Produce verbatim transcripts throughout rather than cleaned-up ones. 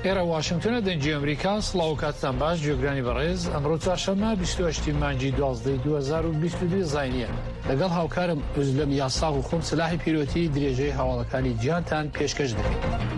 ئێرە واشنگتنە دەنگی ئەمریکا سڵاو کاتتان باش گوێگرانی بەڕێز ئەمڕۆ چوارشەممە بیست و هەشتی مانگی دوازدەی دوو هەزار و بیست و دوو زاینیە لەگەڵ هاوکارم ئۆزلەم یاساغ و خۆم سلاحی پیرۆتی درێژەی هەواڵەکانی جیهانتان پێشکەش دەکەین.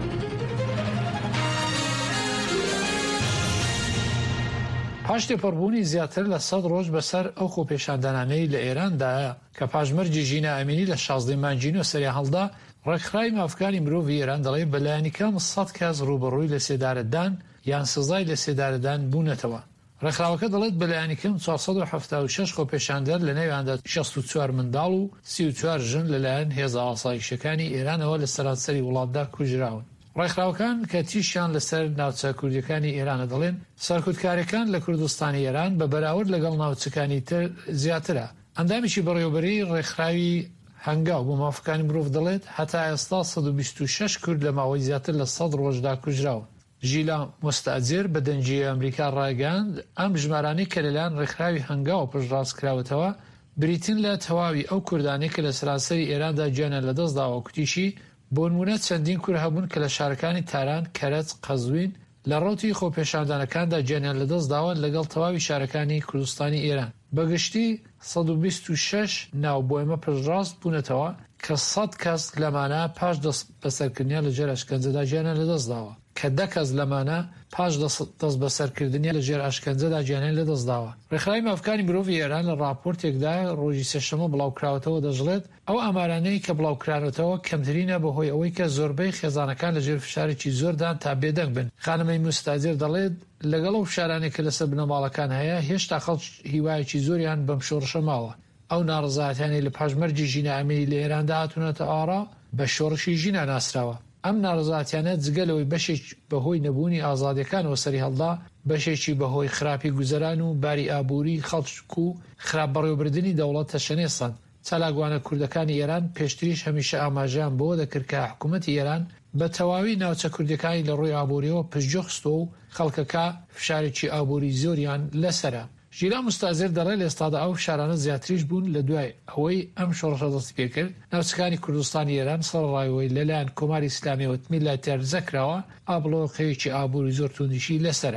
پاش تێپەڕبوونی زیاتر لە سەد ڕۆژ بەسەر ئەو خۆپێشاندانانەی لە ئێراندا کە پاژمەرجی ژینە ئەمینی لە شازدەی مانگینۆ سەری هەڵدا، ڕێکخراوی مافکانی مرۆڤی ئێران دەڵێ بەلایەنی کەم سەد کەس ڕوبەڕووی لە سێدارەدان یان سزای لە سێدارەدان بوونەتەوە. ڕێکخراوەکە دەڵێت بەلایەنی کەم چوارسەد و هەفتاد و شەش خۆپێشاندەر لە نێویاندا شەست و چوار منداڵ و سی و چوار ژن لەلایەن هێزە ئاسایشەکانی ئێرانەوە لە سەرانسەری وڵاتدا کوژراون. ڕێکخراوەکان کە تیشیان لەسەر ناوچە کوردیەکانی ئێرانە دەڵێن سەرکوتکاریەکان لە کوردستانی ئێران بە بەراورد لەگەڵ ناوچەکانی تر زیاترە. ئەندامیشی بەڕێوەبەری ڕێکخراوی هەنگاو بۆ مافەکانی مرۆڤ دەڵێت هەتا ئێستا سەد و بیست و شەش کورد لە ماوەی زیاتر لە سەد ڕۆژدا کوژراون. ژیلا مۆستاجر بە دەنگی ئەمریکا ڕایگەاند ئەم ژمارانەی کە لەلایەن ڕێکخراوی هەنگاو پشتڕاست کراوەتەوە بریتین لە تەواوی ئەو کوردانەی کە لە سەرانسەری ئێراندا گیانیان لەدەستداوە کوتیشی بۆ نمونە چەندین کورد هەبوون کە لە شارەکانی تاران، کەرەج، قەزوین لە ڕۆتی خۆپێشاندانەکاندا گیانیان لەدەستداوە لەگەڵ تەواوی شارەکانی کوردستانی ئێران. بەگشتی سەد و بیست و شەش ناوبۆیمە پشتڕاست بوونەتەوە کە سەد کەس لەمانە پاش دەست بەسەرکردنیان لەژێر ئەشکەنجەدا گیانیان لەدەستداوە کە دە کەس لەمانە پاش دەست بەسەرکردنیان لەژێر ئەشکەنجەدا گیانیان لەدەستداوە. ڕێکخراوی مافکانی مرۆڤی ئێران لە راپۆرتێکدا ڕۆژی سێشەممە بڵاوکراوەتەوە دەژڵێت ئەو ئامارانەی کە بڵاوکرانەوە کەمترینە بەهۆی ئەوەی کە زۆربەی خێزانەکان لەژێر فشارێکی زۆردان تا بێدەنگ بن. خانمەی موستاجر دەڵێت لەگەڵ ئەو فشارانێک کە لەسەر بنەماڵەکان هەیە هێشتا خەڵک هیوایەکی زۆریان بەم شۆڕشە ماوە. ئەو ناڕزایەتیانەی لە پاژمەرجی ژینە ئەمینی لە ئێراندا هاتوونەتە ئاڕا بە شۆڕشی ژینە ناسراوە. ئەم ناڕزایەتیانە جگەلەوەی بەشێک بەهۆی نەبوونی ئازادیەکانەوە سەری هەڵدا، بەشێکی بەهۆی خراپی گوزەران و باری ئابووری خەڵک و خراپ بەڕێوەبردننی دەوڵەت تەشەنێسان. چالاکوانە کوردەکانی ئێران پێشتریش هەمیشە ئاماژیان بۆ دەکرد کە حکوومەتی ئێران بە تەواوی ناوچە کوردەکانی لە ڕووی ئابووریەوە پشتگوێخستەوە و خەڵکەکە فشارێکی ئابووری زۆریان لەسەرە. ژیلا مستازر دەڵێت لە ئێستادا ئەو فشارانە زیاتریش بوون لە دوای ئەوەی ئەم شۆڕشە دەستی پێکرد. ناوچەکانی کوردستانی ئێران سەرڕایەوەی لەلایەن کۆماری ئیسلامیەوە میلاتێر زەکراوە ئابڵۆقەیەکی ئابووری زۆر توندیشی لەسەرە.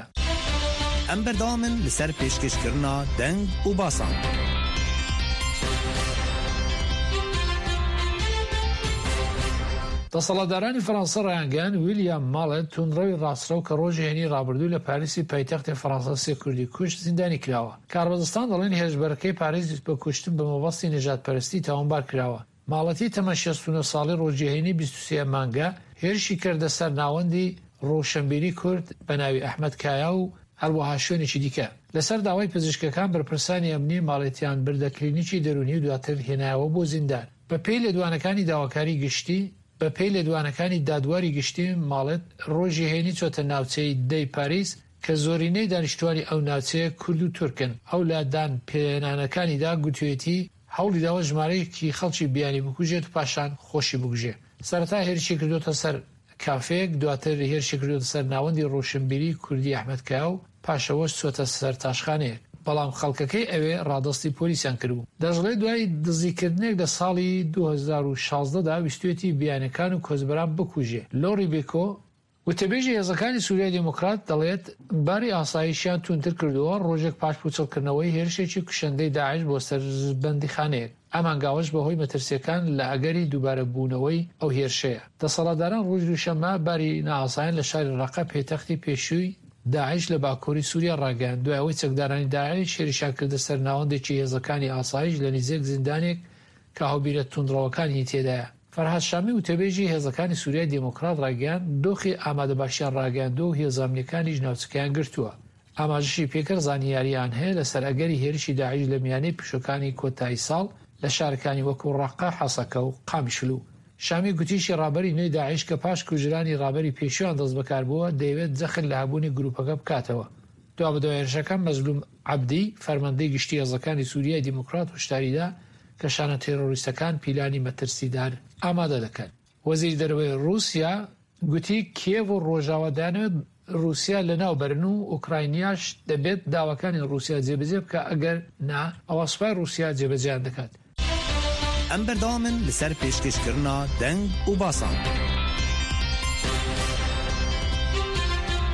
ئەم بەردەوامن لەسەر پێشکەشکردنا دەنگ و باسان. دەسەڵاتدارانی فەڕەنسا ڕایانگەیان ویلیام ماڵێت توندڕەوی ڕاسترە و کە ڕۆژی هێنی ڕابردوو لە پاریسی پایتەختی فەڕەنسا سێ کوردی کوشت زیندانی کراوە. کاربەدەستان دەڵێن هێزبەرەکەی پاریس بە کوشتن بە مەبەستی نەژادپەرستی تاوانبار کراوە. ماڵەتی تەمە شەست و نۆ ساڵی ڕۆژی هێنی بیست و سێ مانگە هێرشی کردە سەر ناوەندی ڕۆشنبیری کورد بە ناوی ئەحمەد کایا و هەروەها شوێنێکی دیکە. لەسەر داوای پزیشکەکان بەرپرسانی ئەمنی ماڵێتیان بردە کلینیکی دەرونی و دواتر هێنایەوە بۆ زیندان. بە پێی لێدوانەکانی داواکاری گشتی بە پێی لێدوانەکانی دادواری گشتی ماڵێت ڕۆژی هێنی چۆتە ناوچەی دەی پاریس کە زۆرینەی دانیشتوانی ئەو ناوچەیە کورد و تورکن. ئەو لادان پێنانەکانیدا گوتوێتی هەوڵی داوە ژمارەیەکی خەڵکی بیانی بکوژێت و پاشان خۆشی بکوژێ. سەرەتا هێرشی کردوتە سەر کافێک، دواتر هێرشی کردوتە سەر ناوەندی ڕۆشنبیری کوردی ئەحمەد کایا و پاشەوەش چۆتە سەر تاشخانەیەک. بەڵام خەڵکەکەی ئەوێ ڕادستی پۆلیسیان کردبوو. دەژڵێت دوای دزیکردنێک لە ساڵی دوو هەزار و شازدەدا ویستوێتی بیانەکان و کۆزبەران بکوژێ. لۆری بێکۆ وتەبێژی هێزەکانی سووریای دموکرات دەڵێت باری ئاسایشیان تونتر کردووە ڕۆژێک پاش پوچەڵکردنەوەی هێرشێکی کوشندەی داعش بۆ سەربەندیخانەیەک. ئەم هەنگاوەش بەهۆی مەترسیەکان لە ئەگەری دووبارە بوونەوەی ئەو هێرشەیە. دەسەڵاتداران ڕۆژ دووشەممە باری نائاسایان لە شاری ڕەقە پێتەختی پێشووی داعش لە باکووری سووریا ڕاگەیاند دوای ئەوەی چەکدارانی داعش شێریشان کردە سەر ناوەندێکی هێزەکانی ئاسایش لە نزیک زیندانێک کە هاوبیرە توندڕەوەکانی تێدایە. فەرهاد شامی وتەبێژی هێزەکانی سووریای دموکرات ڕاگەیاند دۆخی ئامادەباشیان ڕاگەیاندۆ و هێزامنیەکانیش ناوچەکەیان گرتووە. ئاماژەشی پێکرد زانیاریان هەیە لەسەر ئەگەری هێرشی داعش لە میانەی پشوەکانی کۆتایی ساڵ لە شارەکانی وەکو ڕەقە، حەسەکە و قامیشلو. شامی گوتیشی ڕابەری نوێی داعش کە پاش کوژرانی ڕابەری پێشویان دەست بەکار بووە دەیەوێت جەخت لە هەبوونی گروپەکە بکاتەوە. دوا بە هێرشەکان مەزلوم عەبدی فەرماندەی گشتی هێزەکانی سووریای دموکرات هشداریدا کە شانە تێرۆریستەکان پیلانی مەترسیدار ئامادە دەکەن. وەزیری دەرەوەی رووسیا گوتی کیێڤ و ڕۆژاوا دەیانەوێت رووسیا لەناو بەرن و ئوکراینیاش دەبێت داواکانی رووسیا جێبەجێ بکە، ئەگەر نا ئەوە سوپای رووسیا جێبەجێیان دەکات. ئەم بەردەوامن لەسەر پێشکەشکردنا دەنگ و باسان.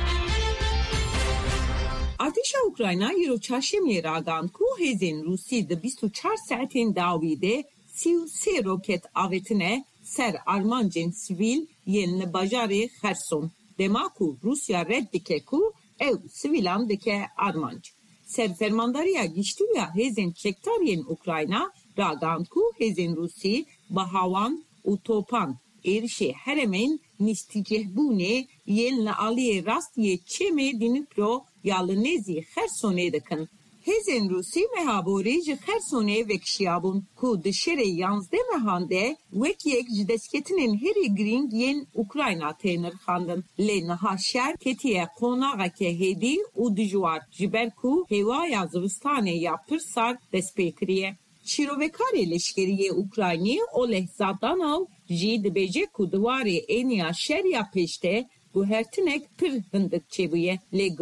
Ukrayna îro çarşemê ragan ku hêzên Rûsî di bîst û çar saetên dawî de sî û sê roket avêtine ser armancên sivîl yên li bajarê Xerson. Dema ku Rusya red dike ku ew sivîlan dike armanc. Serfermandariya giştîya hêzên çekdariyên Ukrayna ragan ku hêzên Rûsî bi hawan û topan êrişê heremên nîstîcehbûnê yên li aliyê rast yê çêmê Dnîpro ya li nêzî Xersonê dikin. Hêzên Rûsî mehaborî ji Xersonê vekişiyabûn ku di şerê yanzdeh mehan de wek yek ji destketinên herî girîng yên Ukrayna tê nirxandin. Lê niha şer ketiye qonaxeke hêdî û dijwar ji ber ku hêvaya zivistanê ya pir sar dest pê kiriye. Şîrovekarê leşkeriyê Ukraynî Oleh Zadanov jî dibêje ku diwarê êniya şeriya pêşte guhertinek pir hindik çêbûye.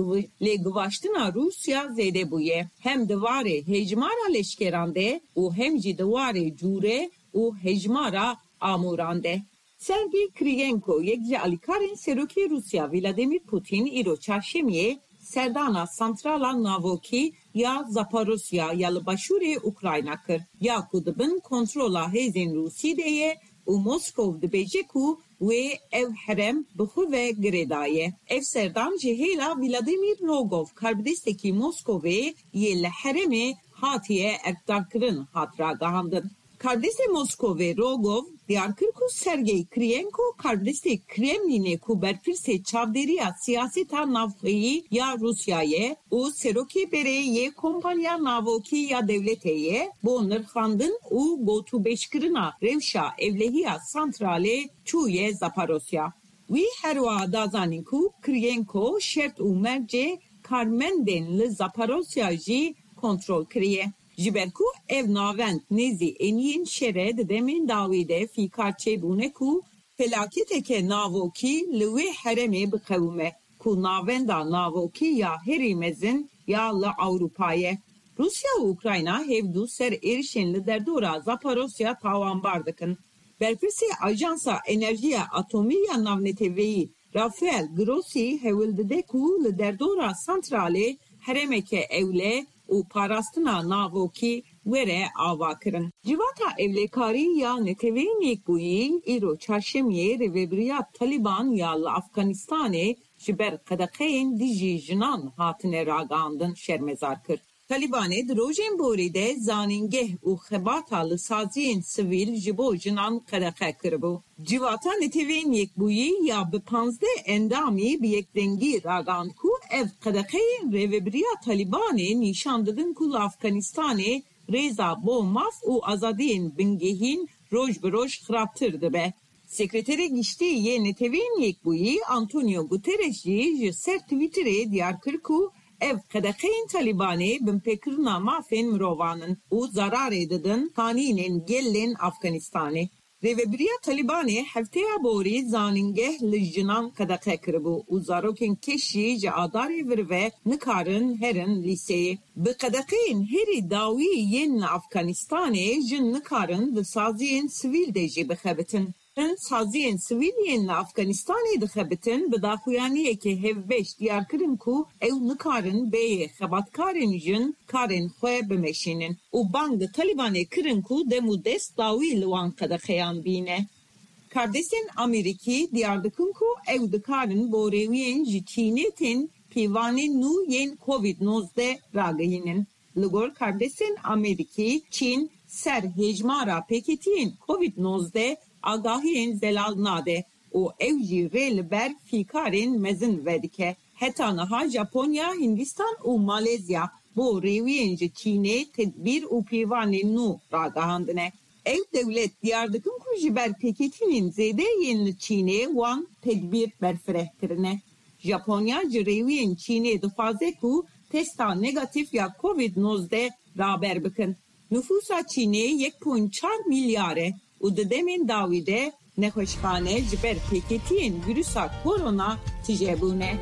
Lê givaştina Rusya zêde bûye. Hem diwarê hejmara leşkeran de û hem jî diwarê cûre û hejmara amuran de. Sergey Kriyenko yek ji alîkarên Serokê Rusya Vladimir Putin îro çarşemiyê serdana santrala navokî ya Zaporosya ya li başûrê Ukrayna kir. Ya ku dibin kontrola hêzên Rûsî de ye û Moskov dibêje ku wê ev herem bi xwe ve girêdaye. Ev serdan ji hêla Vladimir Rogov karbidestekî Moskovê yê li heremê hatiye erkdarkirin hat ragihandin. Kardestê Moskovê Rogov diyar kir ku Sergey Kriyenko kardestê Kremlinê ku berpirsê çavdêriya siyaseta navxweyî ya Rusyayê û serokê berê yê kompanya navokî ya devletê ye bo nirxandin û gotûbêjkirina rewşa evlehiya santralê çûye Zaporosya. Wî herwiha dazanîn ku Kriyenko şert û mercê karmendên li Zaporosya jî kontrol kiriye. Ji ber ku ev navend nêzî eniyên şerê di demên dawî de fîkar çêbûne ku felaketeke navokî li wê heremê biqewime ku navenda navokî ya herî mezin ya li Ewropayê. Rusya û Ukrayna hevdû ser êrişên li derdora Zaporosya tawanbar dikin. Berpirsê Ajansa Enerjiya Atomî ya Navneteweyî Rafael Grossi hewil dide ku li derdora santralê heremeke ewle û parastina navokî were ava kirin. Civata evlekarî ya neteweyên yekbûyî îro çarşemiyê rêveberiya Taliban ya li Afganistanê ji ber qedexeyên dijî jinan hatine ragihandin şermezar kir. Talibanê di rojên borî de zanîngeh û xebata li saziyên sivîl ji bo jinan qedexe kiribû. Civata neteweyên yekbûyî ya bi panzdeh endamî bi yekdengî ragihand ku ev qedexeyên rêveberiya Talibanê nîşan didin ku li Afganistanê rêza bo maf û azadiyên bingehîn roj bi roj xirabtir dibe. Sekreterê Giştî yê neteweyên yekbûyî Antonio Guterres jî ji ser Twitterê diyar kir ku ev qedexeyên Talibanê binpêkirina mafên mirovanin û zararê didin kanînên gelên Afganistanê. Rêveberiya Talibanê hefteya borî zanîngeh li jinan qedexe kiribû û zarokên keş jî ji adarê vir ve nikarin herin lîseyê. Bi qedexeyên herî dawî yên li Afganistanê jin nikarin di saziyên sivîl de jî bixebitin. Saziyên sivîl yên li Afganistanê dixebitin bi daxuyaniyekê hevbeş diyar kirin ku ew nikarin bêyê xebatkarên jin karên xwe bimeşînin û bang di Talibanê kirin ku dem û dest dawî li wan qedexeyan bîne. Kardestên Amerîkî diyar dikin ku ew dikarin bo rêwiyên ji Çînê tên pîvanên nû yên covid nozde ragihînin. Li gor kardestên Amerîkî, Çîn ser hejmara pêketiyên covid nozde agahiyên zelal nade û ew jî rê li ber fîkarên mezin vedike. Heta niha Japonya, Hindistan û Malezya bo rêwiyên ji Çînê tedbîr û pîvanên nû ragihandine. Ew dewlet diyar dikin ku ji ber pêketînên zêde yên li Çînê wan tedbîr berfireh kirine. Japonya ji rêwiyên Çînê dixwaze ku testa negatif ya covid nozde raber bikin. Nüfusa Çînê yek û çar milyar e û di demên dawî de nexweşxane ji ber pêketiyên vîrusa korona tijebûne.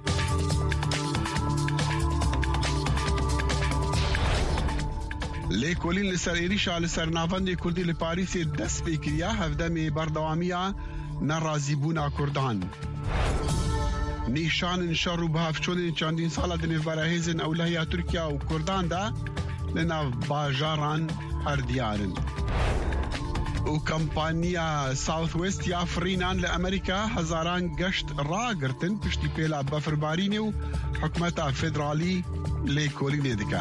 Lê لکولین لسر ایریشا لسر ناوندی کردی لپاریسی دست بکریا هفدمی بردوامیا نرازی بونا کردان نیشان شر و بهافچون چندین سال دنیو برهزن اولهیا ترکیه و کردان دا لنا باجاران هر دیارن و کمپانیا ساوث ویست یا فرینان لامریکا هزاران گشت را گرتن پشتی پیلا بفربارینی و حکمتا فدرالی لکولین دکا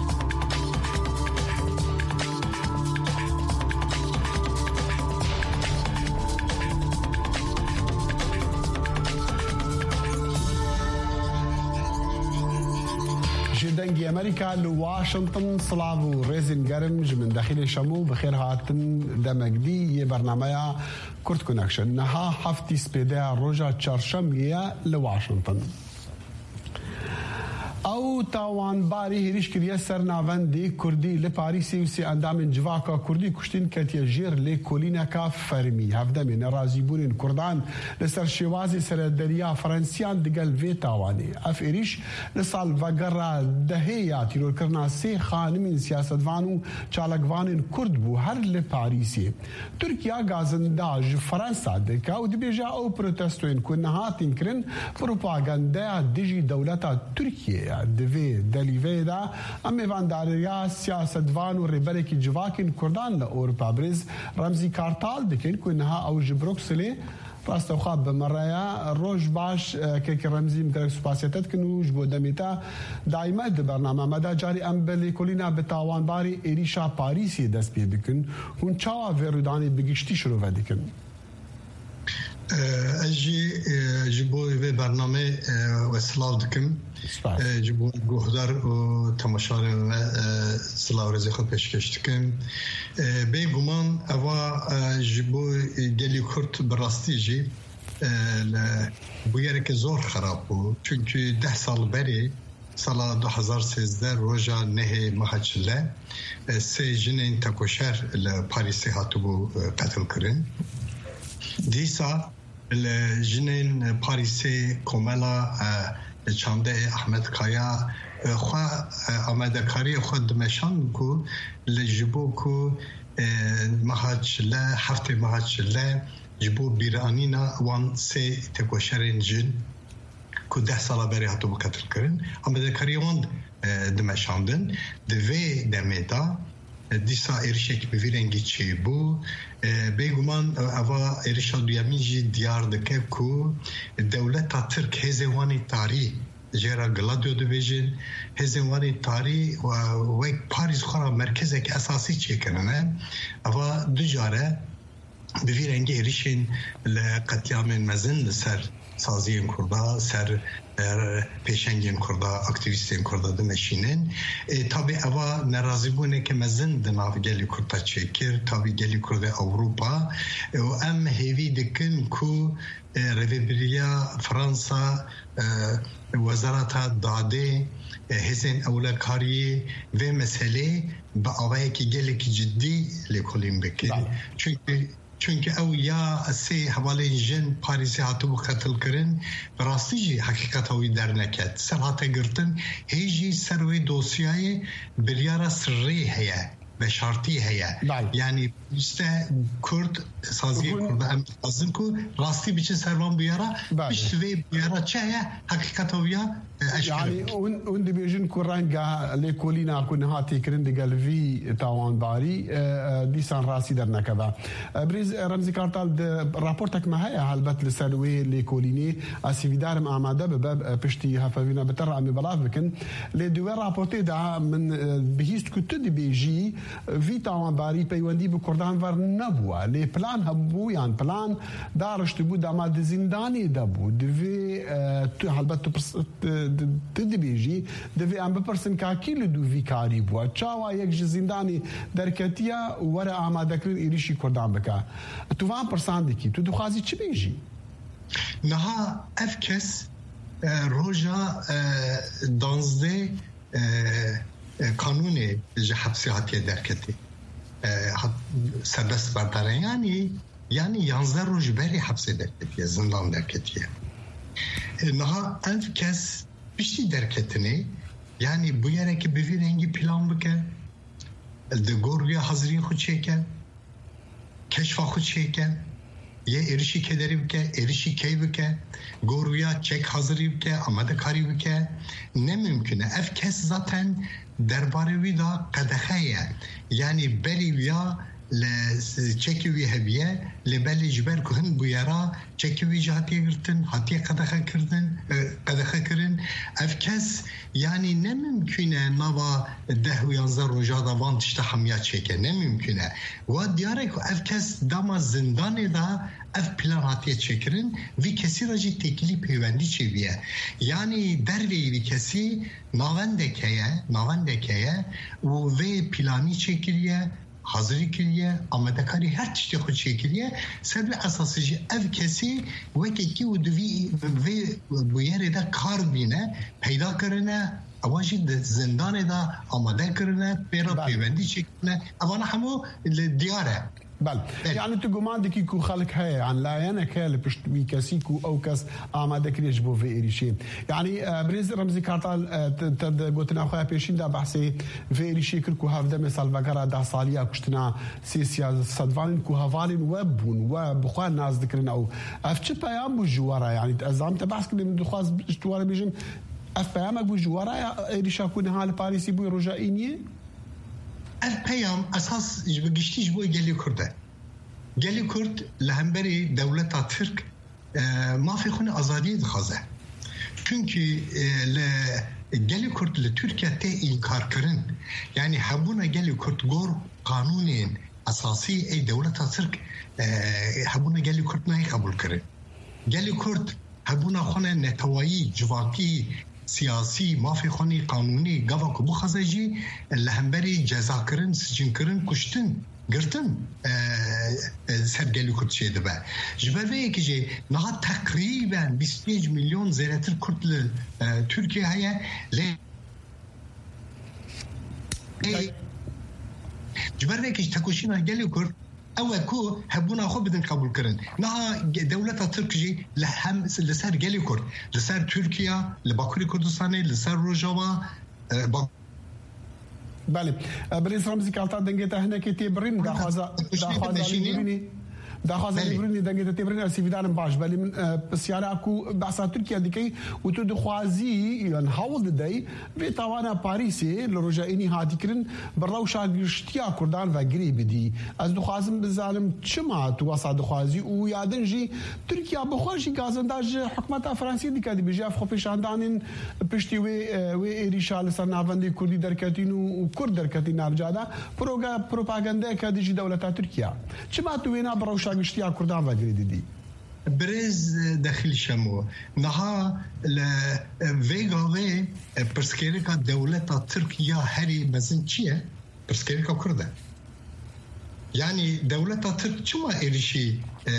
دنگی امریکا لواشنطن صلاو ريزن گرم من داخل شمو بخير هاتن دمجدي يه برنامه كرت كونكشن نها هفتي سبيدا روجا چهارشنبه لواشنطن او تاوان باری هریش کریه سر ناوندی کردی لپاریسی و سی اندام جواکا کردی کشتین کتیه جیر لکولینه کا فرمی هفدمی نرازی بورین کردان لسر شوازی سر دریا فرانسیان دگل وی تاوانی اف ایریش لسال وگر دهیا تیرور کرنا سی خانمین سیاستوانو چالکوانین کرد بو هر لپاریسی ترکیا گازنداج فرانسا دکا و دبیجا او پروتستوین کنهاتین کرن پروپاگندا دیجی دولتا ترکیه دوی دلیوی دا امی وانداریا سیاستوان و ریبرکی جواکین کردان لأوروپا بریز رمزی کارتال دکن که انها او جبروکسلی راست و خواب بمرایا روش باش که رمزی مکرک سپاسیتت کنوش بو دمیتا دائما ده برنامه مدا جاری ام بلی کلینا بتاوان باری ایریشا پاریسی دست بی بکن هون چاوا ویرودانی بگشتی شروع ودکن اجي جبوي في برنامج وسلاو دكم جبوي جوهدار و تماشار سلاو رزق خود پیشکش دكم بيگومان اوا جبوي گلی کرد براستی جی بویره که زور خراب بود چونکه ده سال بری سال دو هزار و سیزده روزا نه محچله سه جنین تکوشر لپاریسی هاتو بو قتل کرن دیسا الجنين باريسي كومالا چانده احمد کایا خوا آمده کاری خود مشان کو لجبو کو مهاج لا هفته مهاج لا جبو بیرانینا وان سه تکوشرین جن کو ده سال بری هاتو بکتر کرن آمده کاری وان دمشاندن دوی دمیدا دیسا ارشک بویرنگی چی بو بگمان اوا ارشاد دویمینجی دیار دکه کو دولت ترک هزوانی تاری جرا گلادیو دو بیجن هزوانی تاری و ویک پاریس خورا مرکز یک اساسی چی کننه اوا دو جاره بویرنگی ارشین لقتیام مزن سر سازین کرده سر پیشنگین کرده اکتیویستین کرده دمشینن تابی اوا نرازی بونه که مزن دناف گلی کرده چکر تابی گلی کرده اوروپا و ام هیوی دکن کو رویبریا فرانسا وزارت داده هزین اولکاری و مسئله با آوایی که گلی که جدی لکلیم بکن چونکه چونکه او یا سه حواله جن پاریسی هاتو قتل کرن راستی جی حقیقت هاوی در نکد سر هاته گرتن هیجی سروی دوسیای بریار سری هیا و شرطی هیا یعنی بیسته کرد سازی کرد هم لازم که راستی بیچه سروان بیارا بیشت وی بیارا چه هیا حقیقت هاویا يعني اون دي بيجن كورانغا ليكولينا كون هاتي كرند قلبي تاوان باري دي سان راسي درنا كذا بريز رمزي كارتال رابورتك ما هي هالبت لسلوي ليكوليني اسيفيدار اماده بباب بشتي هفاوينا بتر امي بلاف بكن لي دو رابورتي دا من بهيست كنت دي بيجي في تاوان باري بيوندي بكردان ور نبوا لي بلان هبو يعني بلان دارش تبو داماد زنداني دبو دي هالبت تدی بیجی دوی ام بپرسن که کی لدو ویکاری بوا چاوا یک زندانی در کتیا ور آماده کرد ایریشی کردان بکا تو وان پرسان کی تو دخوازی چی بیجی نها افکس روجا دانزده قانون حبسی هاتیه در کتی سربست برداره یعنی یعنی یانزده روز بری حبسی در کتیه زندان در کتیه نها افکس بیشتی درکتنی یعنی bu yere ki bir rengi plan bıke دگوریا حضری خود چیکن کشف خود چیکن یه ایرشی که داری بکه ایرشی کی بکه گوریا چک حاضری بکه آماده کاری بکه نممکنه اف کس ذاتن درباره ویدا قدخه یعنی بلی ویا لچکی وی هبیه لبلی جبر کهن بویرا چکی وی جهتی گرتن هاتی قدخه کردن قدخه کردن اف کس یعنی نممکنه نوا ده و یانزده روزا دوان تشت حمیات چکه نممکنه و دیاره که اف کس دام زندان دا اف پلان هاتی چکرن وی کسی راجی تکلی پیوندی چی بیه یعنی در وی وی کسی ناونده که ناونده که و وی پلانی چکریه حاضری کریه آماده کاری هر چیزی خود کریه سبب اساسیش اف کسی وقتی کی و دوی و باید دا کار بینه پیدا کرنه اواجی زندان دا آماده کرنه پیرا پیوندی چکنه اوانا همو دیاره بله يعني تو گمان دکی کو خلق هي عن لا يانا كال بي كاسي كو او كاس آماده كريش بو في إريشي يعني بريز رمزي كارتال تد قلتنا اخويا بيشين دا بحثي في إريشي كركو هافدا مثال فقرا دا صاليا كشتنا سيسيا صدفان كو هافالين وبون وبخوان ناس ذكرنا او افتش بيام بو جوارا يعني ازام تبحث كلي من دخواز جوارا بيجن اف بيامك بو جوارا إريشا كون هال باريسي بو رجائيني البيام أساس بقشتيش بوي جالي كرده جالي كرد لهمبري دولة ترك ما في خونه أزادي دخازه çünkü جالي كرد لتركيا تي إنكار كرن يعني حبونا جالي كرد غور قانونين أساسي أي دولة ترك حبونا جالي كرد ناي قبول كرن جالي كرد حبونا خونه نتوایی جواکی سیاسی مافی خونی قانونی گاوا کو بخزجی لهمبری جزا کرن سجن کرن کشتن گرتن سرگلی کرد شده با جبروی که جه نه تقریبا بیست و پنج میلیون زیرتر کرد ل ترکیه هیا ل جبروی که تکوشینا گلی کرد أو كو هبونا خو بدن قبول كرن نها دولة تركيا لهم لسر جالي كرد لسر تركيا لباكوري كردستاني لسر روجاوا بله بريس رمزي كالتا دنگتا هنا كي تبرين دا خازا دا خازا ليبريني دا خازا ليبريني دنگتا تبرين اسيفيدان باش بل من سياله اكو بعثه تركيا ديكي وتو خوازي يعني حاول داي في طوانا باريسي لرجائيني هاديكرن بروشا غشتيا كردان وغري بدي از دو خازم بزالم چما تو وسا دو خوازي و يادنجي تركيا بخوشي غازنداج حكومه فرنسيه ديكا دي بيجا خو بيشاندان پشتي وي وي ريشال سناوندي كردي دركاتين و كرد دركاتين ارجادا بروغا بروباغندا كدي دوله تركيا چما تو وينا بروشا غشتيا كردان وغري دي برز داخل شمو نها لفيغاوي برسكيريكا دولة تركيا هري مزن چيه برسكيريكا كرده يعني دولة ترك چما إريشي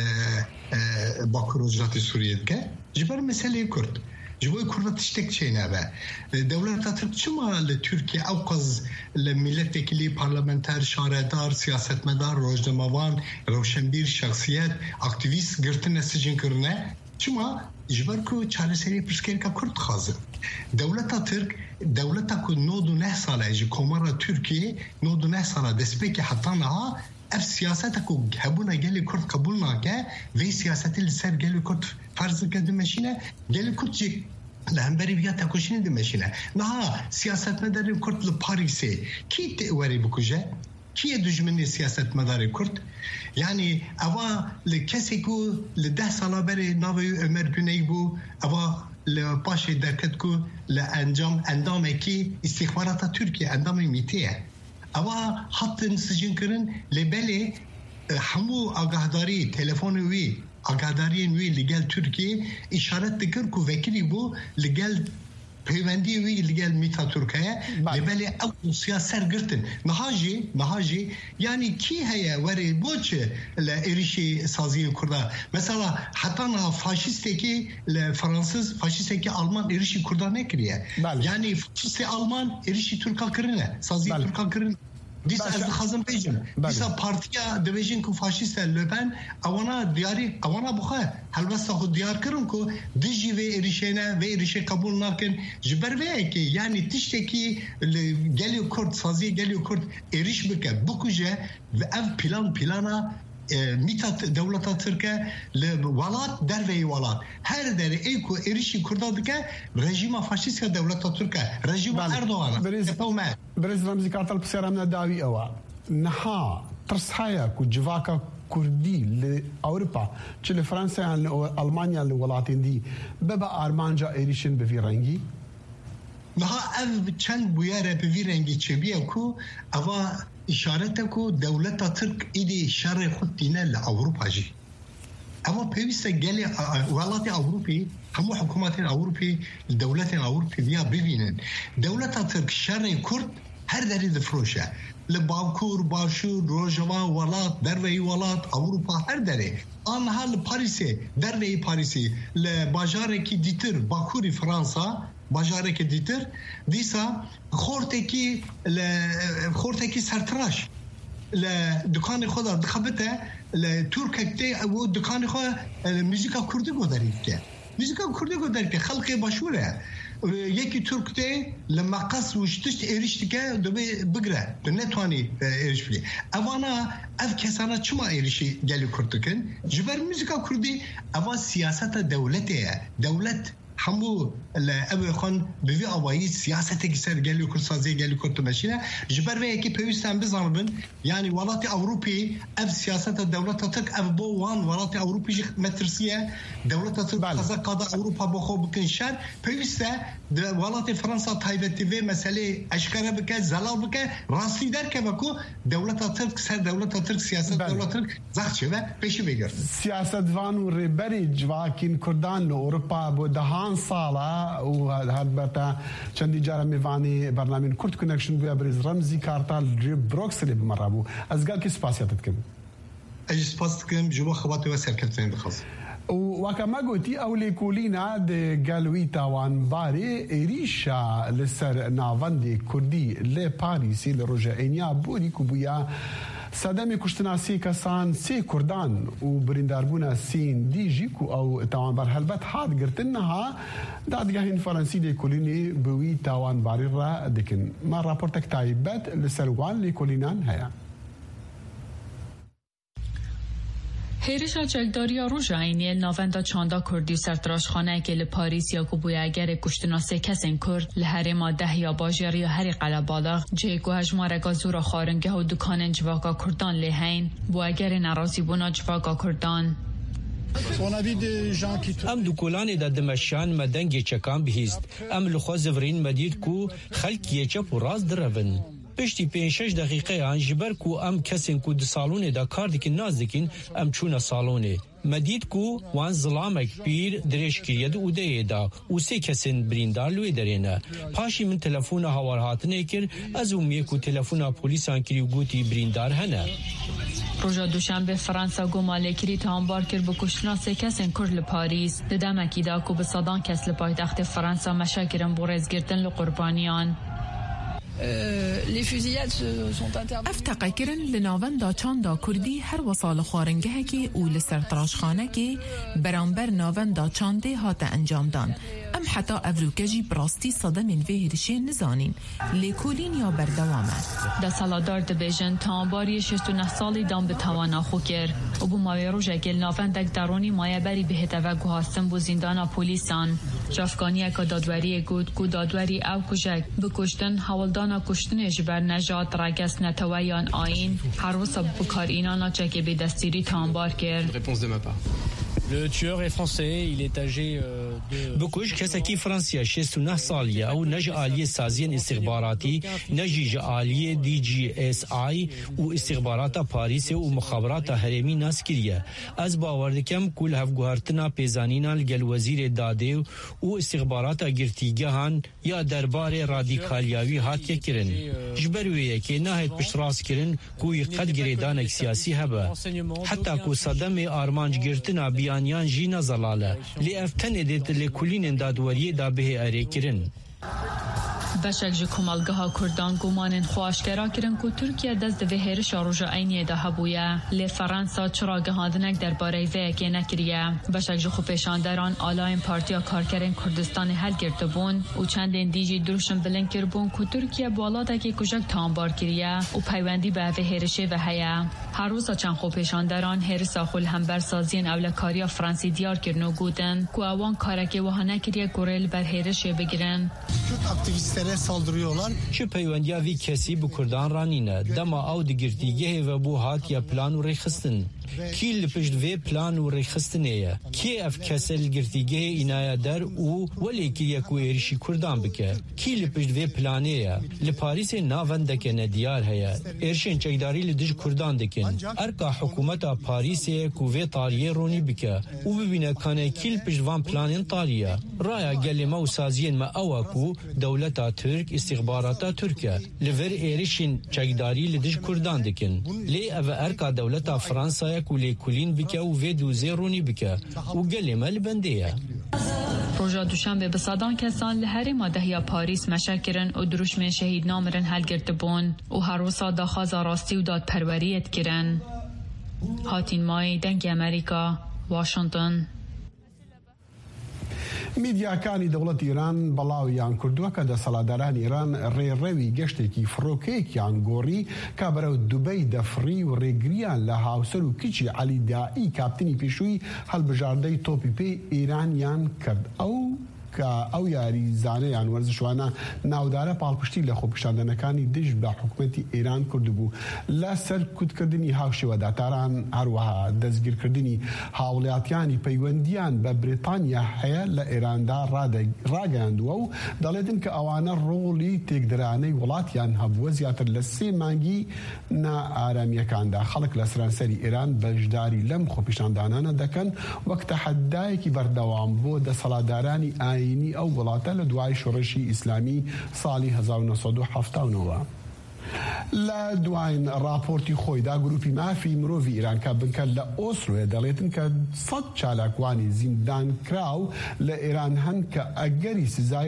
باكو رجلات سوريا دكا جبر مسألة كرد جبوي كرد تشتك چينا با دولة ترك چما لتركيا أوقز لملتك اللي پارلمانتر شاردار سياست مدار روجنموان روشنبير شخصيات اكتيفيست گرتن سجن کرنه چما جبر کو چاله سری پرسکرکا کرد خازه دولة ترك دولة کو نود و نه ساله جي كومارا تركيا نود و نه ساله دسبك حتى نها اف سیاست کو هبونا گلی کرد قبول ناکه وی سیاستی لسر گلی کرد فرض کرده مشینه گلی کرد چی لهمبری بیا تکوشینه دی مشینه نه سیاست مداری کرد لپاریسه کی تئوری بکوجه کی دجمنی سیاست مداری کرد یعنی اوا لکسی کو لده سالا بری ناوی عمر گونی بو اوا لپاش درکت کو لانجام اندام کی استخبارات ترکیه اندام میتیه اوا حتی سجن کرن لبلی همو آگاهداری تلفن وی آگاهداری وی لگل ترکیه اشارت دکر کو وکیلی بو لگل پیوندی وی لگل میتا ترکیه لبلی او سیاست گرتن نهاجی نهاجی یعنی کی هیا وری بوچه لایریشی سازی کرده مثلا حتی نه فاشیستی که فرانسز فاشیستی که آلمان ایریشی کرده نکریه یعنی فاشیستی آلمان ایریشی ترکا کرنه سازی ترکا کرنه دیس از خازم بیجم دیس پارتیا دویژن کو فاشیست لپن اوانا دیاری اوانا بخه هلبسته خود دیار کرن کو دیجی و ایریشنه و ایریشه قبول نکن جبر و کی یعنی تشتکی گلیو کرد سازی گلیو کرد ایریش بکه بکوجه و اف پلان پلانا میتات دولت ترکیه لولات دروی ولات هر در ایکو ایریشی کرده بکه رژیم فاشیست دولت ترکیه رژیم اردوغان برز رمزی کارتل بسیارم نداوی اوا نها ترس هایا کو جواکا كردي لأوروبا تشيل فرنسا يعني ألمانيا لولاتين دي ببا أرمانجا إيريشن بفي رنجي نها أف چند بويارة بفي رنجي تشبيه كو أوا إشارتكو دولة ترك إيدي شر خود دينا لأوروبا جي أما بيوستا جالي ولات أوروبي همو حكومات أوروبي الدولات الأوروبي بيا ببينن دولة ترك شر كرد هر داري دفروشة لباكور باشور روجوا ولات دروي ولات أوروبا هر داري آنها لباريسي دروي باريسي لباجاركي ديتر باكوري فرنسا باجاركي ديتر ديسا خورتكي خورتكي سرتراش لدكان خدا دخبته لترككتي او دكان خدا موسيقى كردي گذاريت موسيقى كردي گذاريت خلق باشوره یکی ترکته لما قص وشتشت ایرشت که دوبه بگره دو نتوانی ایرش بلی اوانا اف کسانا چما ایرشی گلی کردکن جبر موسیقى کردی اوا سیاست دولته دولت همو لأبي خان بفي أوائي سياسة كسر قالوا كل سازي قالوا كنت ماشينا جبر ويا كي بيوستان بزربن يعني ولاتي أوروبي أف سياسة الدولة ترك أف بوان ولاتي أوروبي مترسية دولة ترك خزا قضاء أوروبا بخو بكن شر بيوستا ولاتي فرنسا تايبت تي مسألة أشكال بك زلال بك راسي در كبكو دولة ترك سر دولة ترك سياسة دولة ترك زخ شبه بيشي بيجر سياسة فانو ريبري جواكين كردان لأوروبا بودهان صالة وهذا بتا چندی جاره میوانی برنامه کورد کنکشن بیا بریز رمزی کارتال جیب بروکسلی بمرابو از قال کی سپاسیاتت کم اج سپاسکم جوا خواتي وسركتين بخص وكما قلتي أولي كولينا دي قالوي تاوان باري إريشا لسر نافندي كردي لباريسي لرجع إنيا بوري كوبويا سادامي كشتناسي كسان سي كردان وبرنداربونا سين دي جيكو أو تاوان بار هلبت حاد قرتنها داد جاهين فرنسي دي كوليني بوي تاوان باري را ديكن ما رابورتك تايبات لسروان لي كولينان هيا هیرشا چکداریا روژاینی ناوندا چاندا کردی سرتراشخانه که لپاریس یا کبوی اگر کشتناسه کسین کرد لهر ماده یا باجر یا هر قلبالاغ جیگو هجمار گازورا خارنگه و دکان جواگا کردان لهین بو اگر نرازی بونا جواگا کردان ام دکولان دا دمشان مدنگ چکان بهیست ام لخوازورین مدید کو خلق یچپ و راز درون پشتی پنج شش دقیقه آن جبر کو ام کسین کو د سالونه دا کار دکن نازدکین ام چونه سالونه مدید کو وان ظلامک پیر درش کرید او ده دا او سه کسین بریندار لوی درینه پاشی من تلفون هوار هاتنه کر از اومیه کو تلفون پولیسان کری و گوتی بریندار هنه روژا دوشنبه فرانسا گماله کری تانبار کر بکشتنا سه کسین کرد لپاریس ددمکی دا کو بصدان کس لپایتخت فرانسا مشاکرن بورز گرتن لقربانیان افتقا کرن لناون دا چان دا کردی هر وصال خارنگه که او لسر تراشخانه که برانبر ناون دا چانده هات انجام دان ام حتی افروکجی براستی صدمین ویرشی نزانین لیکولین یا بردوامه دا سالادار دبیجن تانباری شست و نه سالی دام به توانا خو کر و بو ماوی روژه گل ناون دک درونی مایه بری بهتا و گوهاستن بو زندانا پولیسان جافگانی اکا دادوری گود گو دادوری او کجک بکشتن حوالدان کشتن جبر نجات رگس نتویان آین هر وصب بکار اینانا چکه به دستیری تانبار کرد. Le tueur est français, il est âgé de بكوش كسكي فرنسيا شست و نه سالية أو نج آلية سازين استخباراتي نجيج آلية دي جي اس آي و استخبارات باريس و مخابرات هرمي ناس كريا از باوردكم كل هفگوهرتنا پیزانينا لگل وزير داده و استخبارات گرتيگهان یا دربار راديكالياوي هاتيا كرن جبروية كي ناهد پشتراس كرن كوي قد گريدانك سياسي هبا حتى كو صدم آرمانج گرتنا بيان یان جینا زلاله لی افتن ادت لکولین دادوریه دا به اره کرن بشک ج کمالگاه کردان گمان خواشکرا کرن کو ترکیه دست به هرش روز عینی ده هبویا ل فرانسه چراگهاندنک درباره و که نکریه بشک ج خو پیشانداران آلاین پارتیا کارکرین کردستان هل گرتبون و چند دیجی دروشن بلن کربون کو ترکیه بالاده که کجک تانبار کریه و پیوندی به و هرش و هيا هر روز چند خو پیشانداران هرس خل همبر سازین اولکاریا فرانسی دیار کرنو گودن کو اوان کارک وهانه کریه گورل بر هرش بگیرن aktivistlere saldırıyorlar. Çi peywendiya vî kesî bi Kurdan ranîne dema ew digirtîgehê ve bû hatiye plan û rêxistin. Kî li pişt vê plan û rêxistinê ye? Kê ev kese li girtîgehê înaya der û welê kiriye ku êrişî Kurdan bike? Kî li pişt vê planê ye? Li Parîsê navendeke nediyar heye. Êrişên çekdarî li dij Kurdan dikin. Erka hikûmeta Parîsê ku vê tariyê ronî bike û bibîne kane kî li pişt van planên tariye. Raya gelê me û saziyên me ew e ku dewleta Türk istihbarata Türkiye li vir êrişên çekdarî li dij Kurdan dikin. Lê ev erka dewleta Fransaya ku lê kulîn bike û vê dûzê ronî bike û gelê me li bendê ye. Roja Duşanbe bi sadan kesan li herêma dehiya Parîs meşekirin û duruşmên şehîdnamirin helgirtibûn û her wisa daxwaza rastî û dadperweriyê dikirin. Hatin Mayê dengê Amerîka, Washington. میدیاکانی دەوڵەت ئیران بەڵاویان کردووە کە دەسەڵاتداران ئیران ڕێڕەوی گەشتێکی فڕۆکەیەکیان گۆڕی کا بەرەو دوبەی دەفڕی و ڕێگریان لە هاوسەر و کچی عەلی دائی کاپتنی پێشووی هەڵبژاردەی تۆپی پێی ئیرانیان کرد. ئەو کە ئەو یاریزانەیان وەرزشوانە ناودارە پاڵپشتی لە خۆپیشاندنەکانی دژ بە حکوومەتی ئێران کردبوو لە سەر کوتکردنی هاوشێوەداتاران هەروەها دەستگیرکردنی هاوڵاتیانی پەیوەندیان بە بریتانیا هەیە لە ئێراندا ڕاگەاندووە و دەڵێتن کە ئەوانە ڕۆڵی تێکدرانەی وڵاتیان هەبووە زیاتر لە سێ مانگی نائارامیەکاندا خەڵک لە سەرانسەری ئێران بەشداری لەم خۆپیشاندانانە دەکەن وەک تەحەدایەکی بەردەوام بۆ دەسەڵاتدارانی ئاینی ئەو وڵاتە لە دوای شۆڕشی ئیسلامی ساڵی هەزار و نۆسەد و هەفتاد و نۆ. لە دوایین راپۆرتی خۆیدا گروپی مافی مرۆڤی ئیران کە بنکە لە ئۆسلۆیە دەڵێتن کە سەد چالاکوانی زیندان کراو لە ئێران هەن کە ئەگەری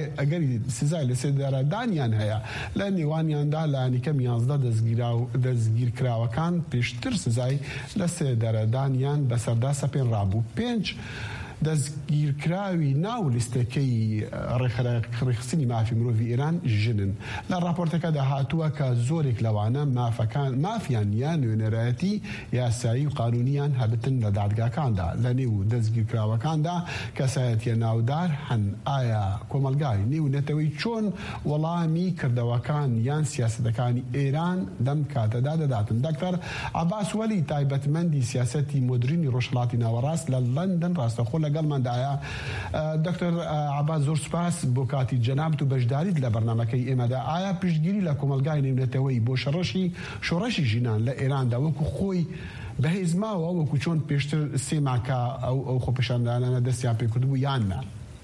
سزای لە سێدارەدانیان هەیە لە نێوانیاندا لە یانیکەم یانزدە دەستگیرکراوەکان پێشتر سزای لە سێدارەدانیان بەسەردا سەپێنرابوو. پێنج دەستگیرکراوی ناو لیستەکەی ڕێخستنی مافی مرۆڤی ئێران ژنن. لە راپۆرتەکەدا هاتووە کە زۆرێک لەوانە مافیان یان نوێنەرایەتی یاسایی و قانونیان هەبتن لە دادگاکاندا. لە نێو دەستگیرکراوەکاندا کەسایەتیە ناودار هەن. ئایا کۆمەلگای نێونەتەوەی چۆن وەڵامی کردەوەکان یان سیاسەتەکانی ئێران دەم کاتەدا دەداتن؟ دکتۆر عەباس وەلی تایبەتمەندی سیاسەتی مۆدرنی ڕۆژهەڵاتی ناوەڕاست لە لەندەن ڕاستەخۆ لەگەڵماندایە. دکتۆر عەباس زۆر سوپاس بۆ کاتی جەنابەت و بەشداریت لە بەرنامەکەی ئێمەدا. ئایا پشتگیری لە کۆمەلگای نێونەتەوەی بۆ شەڕەشی شۆڕەشی ژینان لە ئێراندا وەکو خۆی بەهێزماوە وەکو چۆن پێشتر سێ ماکە ئەو خۆپیشاندانانە دەستیان پێکردبوو یان نا؟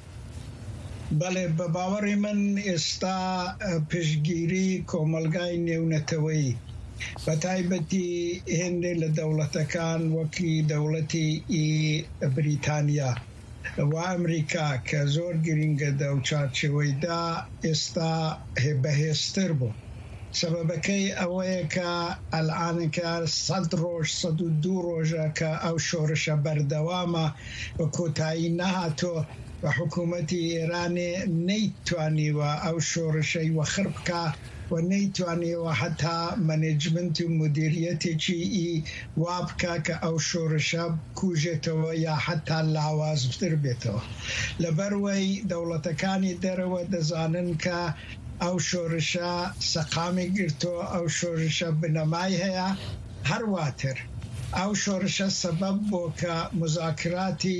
بەڵێ بە باوەڕی من ئێستا پشتگیری کۆمەلگای نێونەتەوەی بە تایبەتی هێندێ لە دەوڵەتەکان وەکی دەوڵەتی بریتانیا و ئەمریکا کە زۆر گرنگە دە و چارچێوەیدا ئێستا بەهێزتر بوو. سەبەبەکەی ئەوەیە کە ئەلعانەکە سەد ڕۆژ سەد و دوو ڕۆژە کە ئەو شۆڕشە بەردەوامە بە کۆتایی نەهاتۆ بە حکوومەتی ئێرانێ نەیتوانیوە ئەو شۆڕشەی وەخر بکە و نەیتوانیەوە حتا مەنێجمنت و مدیریەتێکی ئی وا بکە کە ئەو شۆڕشە کوژێتەوە یا حتا لاوازتر بێتەوە. لەبەروەی دەوڵەتەکانی دەرەوە دەزانن کە ئەو شۆڕشە سەقامی گرتۆ ئەو شۆڕشە بنەمای هەیە هەرواتر ئەو شۆڕشە سەبەب بۆ کە مزاکراتی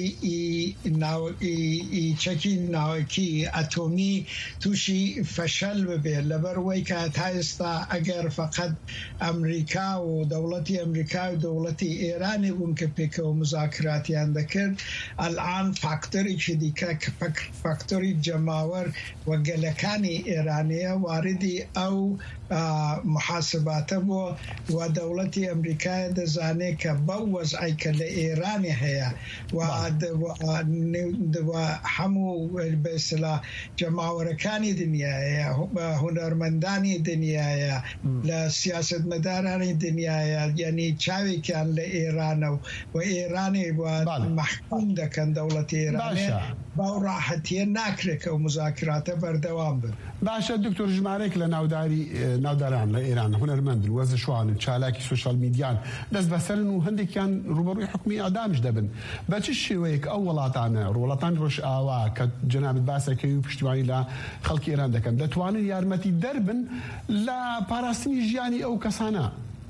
چەکی ناوەکی ئەتۆمی تووشی فەشەل ببێت لەبەرەوەی کە تا ئێستا ئەگەر فەقەت ئەمریکا و دەوڵەتی ئەمریکا و دەوڵەتی ئێرانی بوون کە پێکەوە مزاکراتیان دەکرد ئەلعان فاکتۆرێکی دیکە کە فاکتۆری جەماوەر و گەلەکانی ئێرانیە واردی ئەو محاسباتە بووە و دەوڵەتی ئەمریکای دەزانێت کە بەوەز ئایکە لە ئێرانی هەیە و هەموو بەسلا جەماوەرەکانی دنیاە هونەرمەندانی دنیاە لە سیاستمەدارانی دنیاە یعنی چاوێکیان لە ئێرانە و ئێرانی محکوم دەکەن دەوڵەتی ئێرانێ باو ڕاحەتیە ناکرێتە و مزاکراتە بەردەوام بن. باشە دکتۆر ژمارێک لە ناوداری ناوداران لە ئێران هونەرمەندن وەرزشوانن چالاکی سوشال میدیان دەست بەسەرن و هەندێکیان ڕوبەڕووی حکومی ئادامش دەبن بە چ شێوەیەک ئەو وڵاتانە وڵاتانی ڕۆژ ئاوا کە جەنابەت باسەکەی و پشتیوانی لە خەڵکی ئێران دەکەن دەتوانن یارمەتی دەربن لە پاراستنی ژیانی ئەو کەسانە؟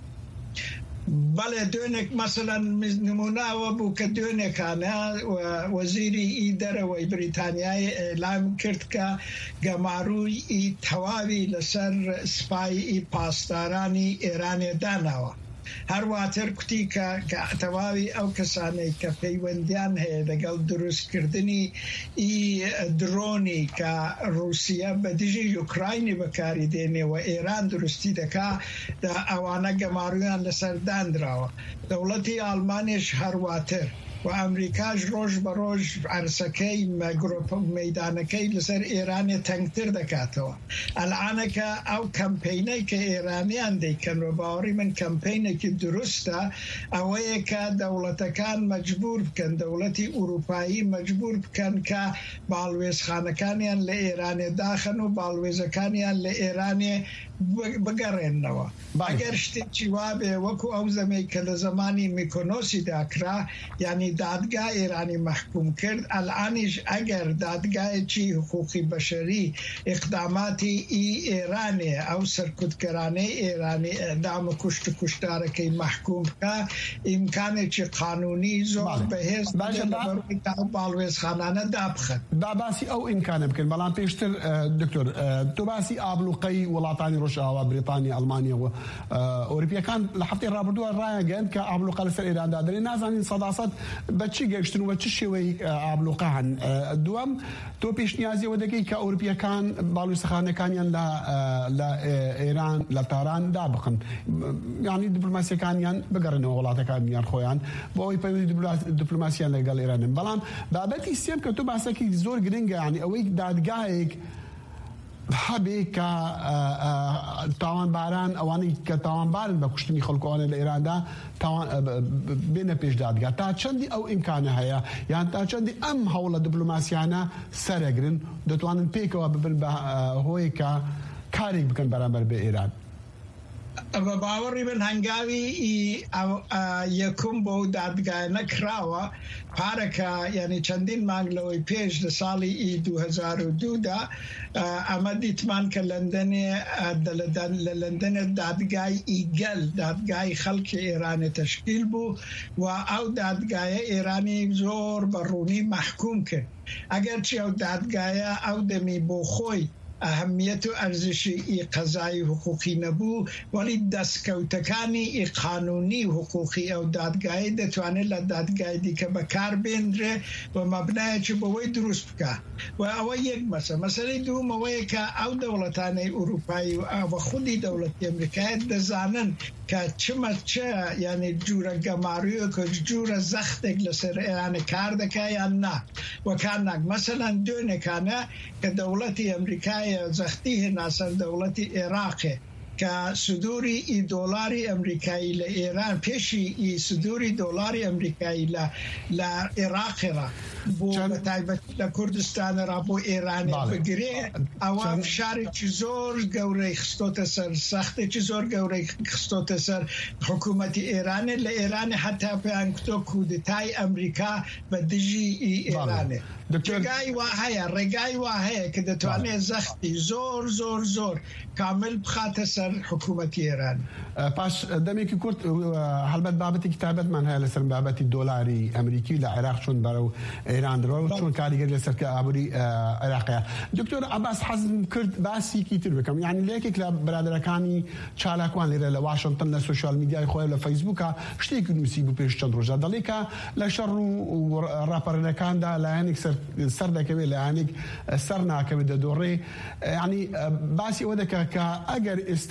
بەڵێ دوێنێک مەسەلەن نموناوە بوو کە دوێنێکانە وەزیری ئی دەرەوەی بریتانیای ئێلام کرد کە گەماڕووی تەواوی لەسەر سپای پاسدارانی ئێرانێ داناوە. هەرواتر کوتی کە تەواوی ئەو کەسانەی کە پەیوەندیان هەیە لەگەڵ دروستکردنی ئی درۆنی کە رووسیا بە دژی یوکراینی بەکاری دێنێەوە ئێران درستی دەکا ئەوانە گەماڕویان لەسەر دانراوە. دەوڵەتی ئالمانیش هەرواتر و ئەمریکاش ڕۆژ بە ڕۆژ عرسەکەی گرۆپە مەدانەکەی لەسەر ئێرانێ تەنگتر دەکاتەوە. ئەلعانەکە ئەو کەمپینەی کە ئێرانیان دەیکەن و باوەڕی من کەمپینێکی دروستە ئەوەیە کە دەوڵەتەکان مەجبور بکەن دەوڵەتی ئوروپایی مەجبور بکەن کە باڵوێزخانەکانیان لە ئێرانێ داخن و باڵوێزەکانیان لە ئێرانێ بگەڕێنەوە. ئەگەر شتێکی وابێ وەکو ئەو زەمەی کە لە زمانی میکۆنۆسی داکرا یعنی دادگا ئێرانی محکوم کرد ئەلعانیش ئەگەر دادگایەکی حقوقی بەشەری ئیقداماتی ئی ئێرانێ ئەو سەرکوتگەرانەی ئێرانی ئەدام و کوشت و کوشتارەکەی محکوم بکە ئیمکانێکی قانونی زۆر بەهێز باڵوێزخانانە دابخەن. با باسی ئەو ئیمکانە بکەن بەڵام پێشتر دکتۆر تۆ باسی ئابلوقەی وڵاتانی ڕۆژئاوا بریتانیا ئەڵمانیا و ئەوروپیەکان لە هەفتەی ڕابردووە ڕایەگەیاند کە ئابلوقە لەسەر ئێراندا دەرێ نازانین سەداسەد بە چی گەشتن و بە چ شێوەی ئابلوقە هەن. دووەم تۆ پێشنیازیەوە دەکەی کە ئەوروپیەکان باڵوێزخانەکانیان لە ئێران لە تاران دابخن یعنی دیپلۆماسیەکانیان بگەڕنەوە وڵاتەکانیان خۆیان بۆ ئەوەی پەیوەندی دیپلۆماسییان لەگەڵ ئێرانن. بەڵام بابەتی سێم کە تۆ باسێکی زۆر گرنگە ینی ئەوەی دادگایەک هەبێ کە تاوانباران ئەوانەی کە تاوانبارن بە کوشتنی خەڵکوانە لە ئێراندا بێنە پێش دادگا تا چەندی ئەو ئیمکانە هەیە یان تا چەندی ئەم هەوڵە دیپلۆماسیانە سەرەگرن دەتوانن پێکەوە ببن بە هۆی کە کارێک بکەن بەرامبەر بە ئێران. بە باوەڕی من هەنگاوی یەکم بۆ دادگای نەکراوە پارەکە یعنی چەندین مانگ لەوەی پێش لە ساڵی ئی دو هەزار و دوودا ئەمە دیتمان کە لەندەنێ لە لەندەنە دادگای ئیگەل دادگای خەڵکی ئێرانی تەشکیل بوو و ئەو دادگایە ئێرانی زۆر بەڕوونی محکوم کرد. ئەگەر چی ئەو دادگایە ئەو دەمی بۆ خۆی ئەهەمیەت و ئەرزشی ئی قەزای حقوقی نەبوو وەلی دەستکەوتەکانی ئی قانونی حقوقی ئەو دادگای دەتوانێت لە دادگای دیکە بەکار بێنرێ و مەبنایەکی بەوەی دروست بکە و ئەوە یەک مەسە. مەسەلەی دوومەوەیە کە ئەو دەوڵەتانەی ئوروپایی و ئەوە خودی دەوڵەتی ئەمریکایەت دەزانن کە چمە چە یعنی جوورە گەماڕویە کە جوورە زەختێک لەسەر ئێرانە کار دەکا یان نا وەکان ناک. مەسەلەن دوێنێکانە کە دەوڵەتی ئەمریکای زەختی هێناسەر دەوڵەتی عێراقێ کە سودوری ئی دۆلاری ئەمریکایی لە ئێران پێشی ئی سودوری دۆلاری ئەمریکایی لە عێراقێرا بۆ بەتایبەت لە کوردستانەرا بۆ ئێرانی بگرێ ئەوە فشارێکی زۆر گەورەی خستۆتە سەر سەختێکی زۆر گەورەی خستۆتە سەر حکوومەتی ئێرانێ لە ئێرانی حتا پێیان کتۆ کودتای ئەمریکا بە دژی ئی ئێرانێ. ڕێگای وا هەیە ڕێگای وا هەیە کە دەتوانێت زەختی زۆر زۆر زۆر کامل بخاتە سەر حکوومەتی ئێران. پاش دەمێکی کورت هەڵبەت بابەتی کتابەتمان هەیە لەسەر بابەتی دۆلاری ئەمریکی لە عێراق چۆن بەرەو ئێران درۆ چۆن کاریگەر لەسەر کە ئابووری عێراقیە. دکتۆر عەباس حەزم کرد باسیکی تر بکەم یعنی لەیەکێک لە برادەرەکانی چالاکوان لێرە لە واشنگتن لە سوشیال میدیای خۆی لە فەیسبووکە شتێکی نووسی بوو پێش چەند ڕۆژە دەڵێ کە لە شەڕ و ڕاپەڕینەکاندا لایەنێک سەر دەکەوێت لایەنێک سەر ناکەوێت دەدۆڕێ ینی باسی ئەوە دەکات کە ئەگەر ئێستا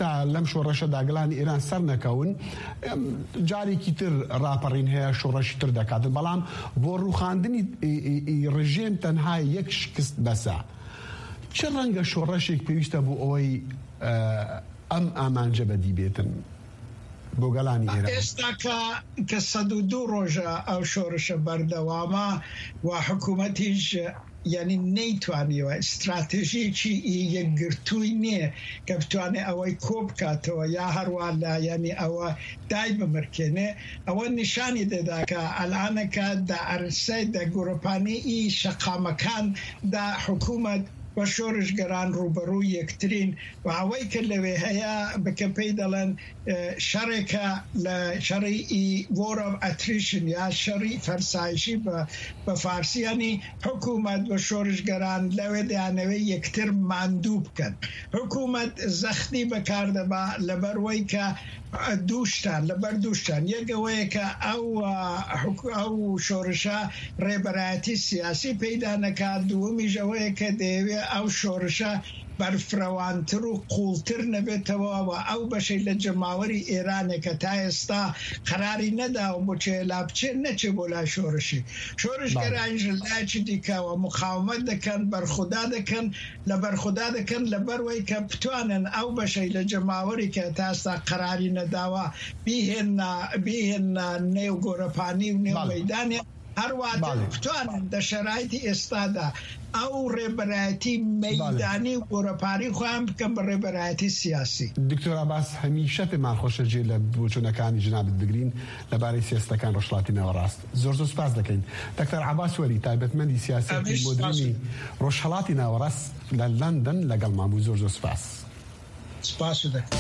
هێشتا لەم شۆڕەشە داگەڵانی ئێران سەر نەکەون جارێکی تر راپەڕین هەیە شۆڕەشی تر دەکاتن بەڵام بۆ ڕووخاندنی ڕژێم تەنها یەک شکست بەسە چه ڕەنگە شۆڕەشێک پێویستە بۆ ئەوەی ئەم ئامانجە بەدی بێتن بۆ گەڵانی ئێران ئێستا کە سەد و دوو ڕۆژە ئەو شۆڕشە بەردەوامە و حکوومەتیش یعنی نەیتوانیەوە استراتێژیەکی یەکگرتووی نییە کە بتوانێت ئەوەی کۆ بکاتەوە یا هەروە لە ینی ئەوە دای بمرکێنێ ئەوە نیشانی دەداکە ئەلانەکە دا ئەرسەی دە گۆڕپانی ئی شەقامەکان دا حکوومەت و شۆڕشگەران ڕوبەڕوو یەکترین و ئەوەی کە لەوێ هەیە بکە پێی دەڵێن شەڕێکە لە شەڕی وۆرە ئەتریشن یا شەڕی فەرسایشی بە فارسیانی حکوومەت و شۆڕشگەران لەوێ دەیانەوەی یەکتر ماندوو بکەن حکوومەت زەختی بەکاردەبا لەبەرەوەی کە دووشتان لەبەر دووشتان یەکەوەیە کە ئەو ئەو شۆڕشە ڕێبەرایەتی سیاسی پەیدا نەکات دووەمیژەوەیە کە دەیەوێت ئەو شۆڕشە بەرفرەوانتر و قوڵتر نەبێتەوە و ئەو بەشەی لە جەماوەری ئێرانێک کە تا ئێستا قەراری نەداوە بچێ لا بچێ نەچێ بۆ لای شۆڕشی شۆڕشگەرانیش لایەکی دیکەوە مقاومەت دەکەن بەرخودا دەکەن لە بەرخودا دەکەن لەبەرەوەی کە بتوانن ئەو بەشەی لە جەماوەری کە تا ئێستا قەراری نەداوە بیهێنە نێو گۆرەپانی و نێو مەیدانی هەروە بتوانن لە شەرایەتی ئێستادا ئەو ڕێبەرایەتی مەیدانی و گۆرەپاری خۆیان بکەن بە ڕێبەرایەتی سیاسی. دکتۆر عەباس هەمیشە پێمان خۆشە جێ لە بۆچوونەکانی جنابت بگرین لەبارەی سیاستەکان ڕۆژهەڵاتی ناوەڕاست. زۆر زۆر سپاس دەکەین. دکتۆر عەباس وەری تایبەتمەندی سیاسەتی مۆدرنی ڕۆژهەڵاتی ناوەڕاست لە لەندەن لەگەڵمان بوو. زۆر زۆر سپاس. سپاس دەکەم.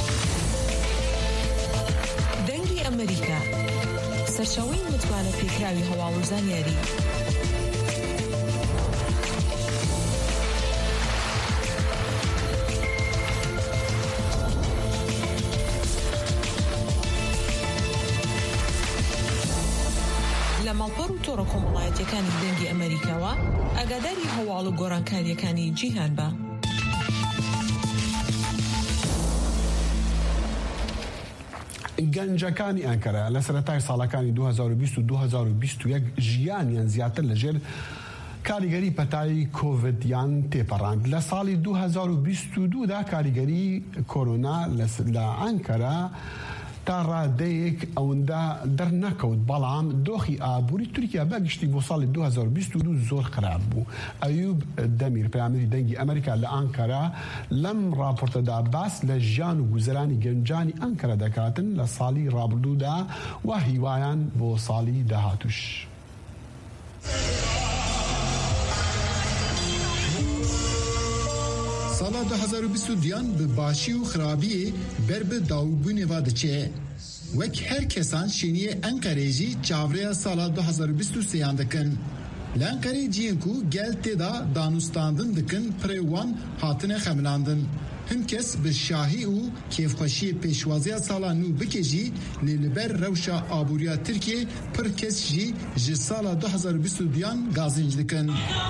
دەنگی ئەمریکا سەرچاوەی متمانە پێکراوی هەواڵوزان یاری لە ماڵپەڕ و تۆڕە کۆمەڵایەتیەکانی دەنگی ئەمریکاوە ئاگاداری هەواڵ و گۆڕانکاریەکانی جیهان بە. گەنجەکانی ئەنکەرە لە سەرەتای ساڵەکانی دوو هەزار و بیست و دوو هەزار و بیست و یەک ژیانیان زیاتر لەژێر کاریگەری پەتای کۆڤیدیان تێپەڕاند. لە ساڵی دوو هەزار و بیست و دوو دا کاریگەری کۆرۆنا لە ئەنکەرە تا ڕادەیەک ئەوەندە دەرنەکەوت بەڵام دۆخی ئابووری تورکیا بەگشتی بۆ ساڵی دوو هەزار و بیست و دوو زۆر خراپ بوو. ئەیوب دەمیر پەیامەری دەنگی ئەمریکا لە ئەنکەرە لەم راپۆرتەدا باس لە ژیان و گوزەرانی گەنجانی ئەنکەرە دەکاتن لە ساڵی ڕابردوودا و هیوایان بۆ ساڵی داهاتوش. سالا دو هزار و بیست و دویان به باشی و خرابی بر به داوبونی وادچه وک هر کسان شینی انقره جی چاوره سالا دو هزار و بیست و سه دکن لانقره جین کو گل تدا دانوستاندن دکن پریوان هاتن خملاندن هم کس به شاهی او کیفخوشی پیشوازی سالا نو بکجی لیلبر روشا آبوریا ترکیه پر کس جی جی سالا دو هزار و بیست و دویان گازینج دکن.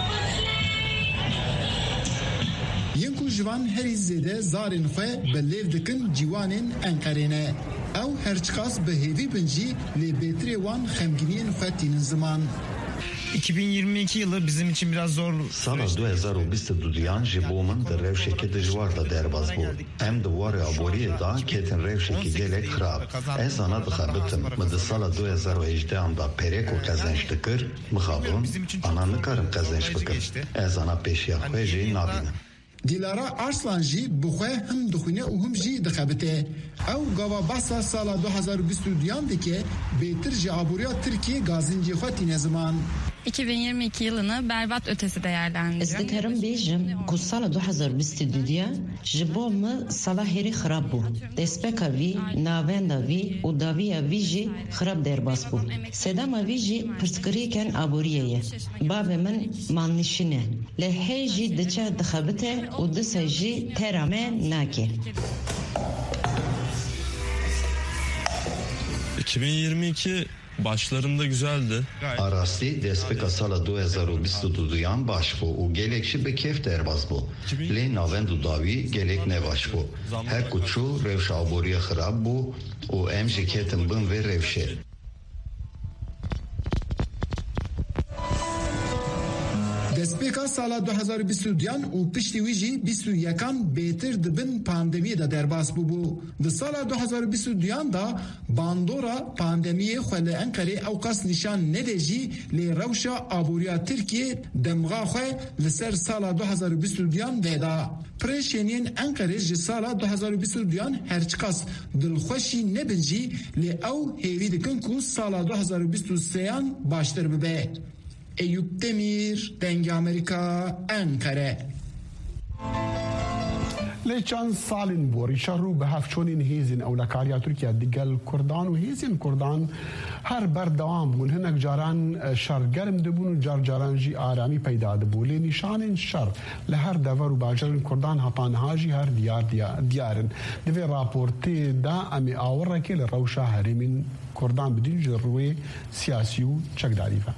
یکو جوان هری زیده زارین خواه به لیو دکن جوانین انقرینه او هرچکاس به هیوی بنجی لی بیتری وان خمگینین خواه تینین زمان. iki bin yirmi iki yılı bizim için biraz zor. Sala دو هزار و بیست و دو جی بومن در روشکی دجوار دا درباز بود. ام دواره آبوری دا کتن روشکی گلک خراب. از آنها دخابتم مد سالا دو هزار و هجده ام دا پریکو قزنش دکر مخابون آنها نکارم قزنش بکر. از آنها پیشیا خواه جی نابینم. دیلارا ارسلان جی بخواه هم دخونه و هم جی دخابته او گاوا بحثا سالا دو هزار و بیست و دو دکه بیتر جی آبوریا ترکیه گازینجی خواتی نزمان. iki bin yirmi iki yılını berbat ötesi değerlendirin. Ez dikarim bêjim ku sala du hezar û bîst û duya ji bo me sala herî xirab bû. Destpêka vî, navenda vî û daviya vî jî xirab derbas bû. Sedema vî jî pirsgirêkên aboriyê ye. Bavê min malnîşîn e. Li hê jî diçe dixebite û disa jî tera me nake. iki bin yirmi iki Başlarında güzeldi. Arasti despeka sala due hezar û bîst û du yan baş bû û gelek jî bi kêf derbas bû. Lê navend û dawî gelek nebaş bû. Her ku çû rewşa aboriya xirab bû û em jî ketin bin vê rewşê. Despêka sala du hezar û bîst û duyan û piştî wî jî bîst û yekan bêtir dibin pandemiyê de derbas bûbû. Di sala du hezar û bîst û duyan da bandora pandemiyê xwe li Enqerê ew qas nîşan nede jî lê rewşa aboriya Tirkiye demxa xwe li ser sala du hezar û bîst û duyan veda. Pirêşeniyên Enqerê ji sala du hezar û bîst û duyan herçiqas dilxweşî nebin jî lê ew hêvî dikin ku sala du hezar û bîst û sêyan baştir bibe. Eyüp Demir, Denge Amerika, Ankara. لچان سالن بوری شهرو به هفچونین هیزن اولکاریا ترکیه دیگل کردان و هیزن کردان هر بردوام بون هنک جاران شرگرم دبون و جار جاران جی آرامی پیدا دبو لی نشان شر لهر دور و باجرن کردان هطان هاجی هر دیار دیارن دوی راپورتی دا امی آور رکی لروشا هریمین کردان بدین جروی سیاسی و چکداری فهم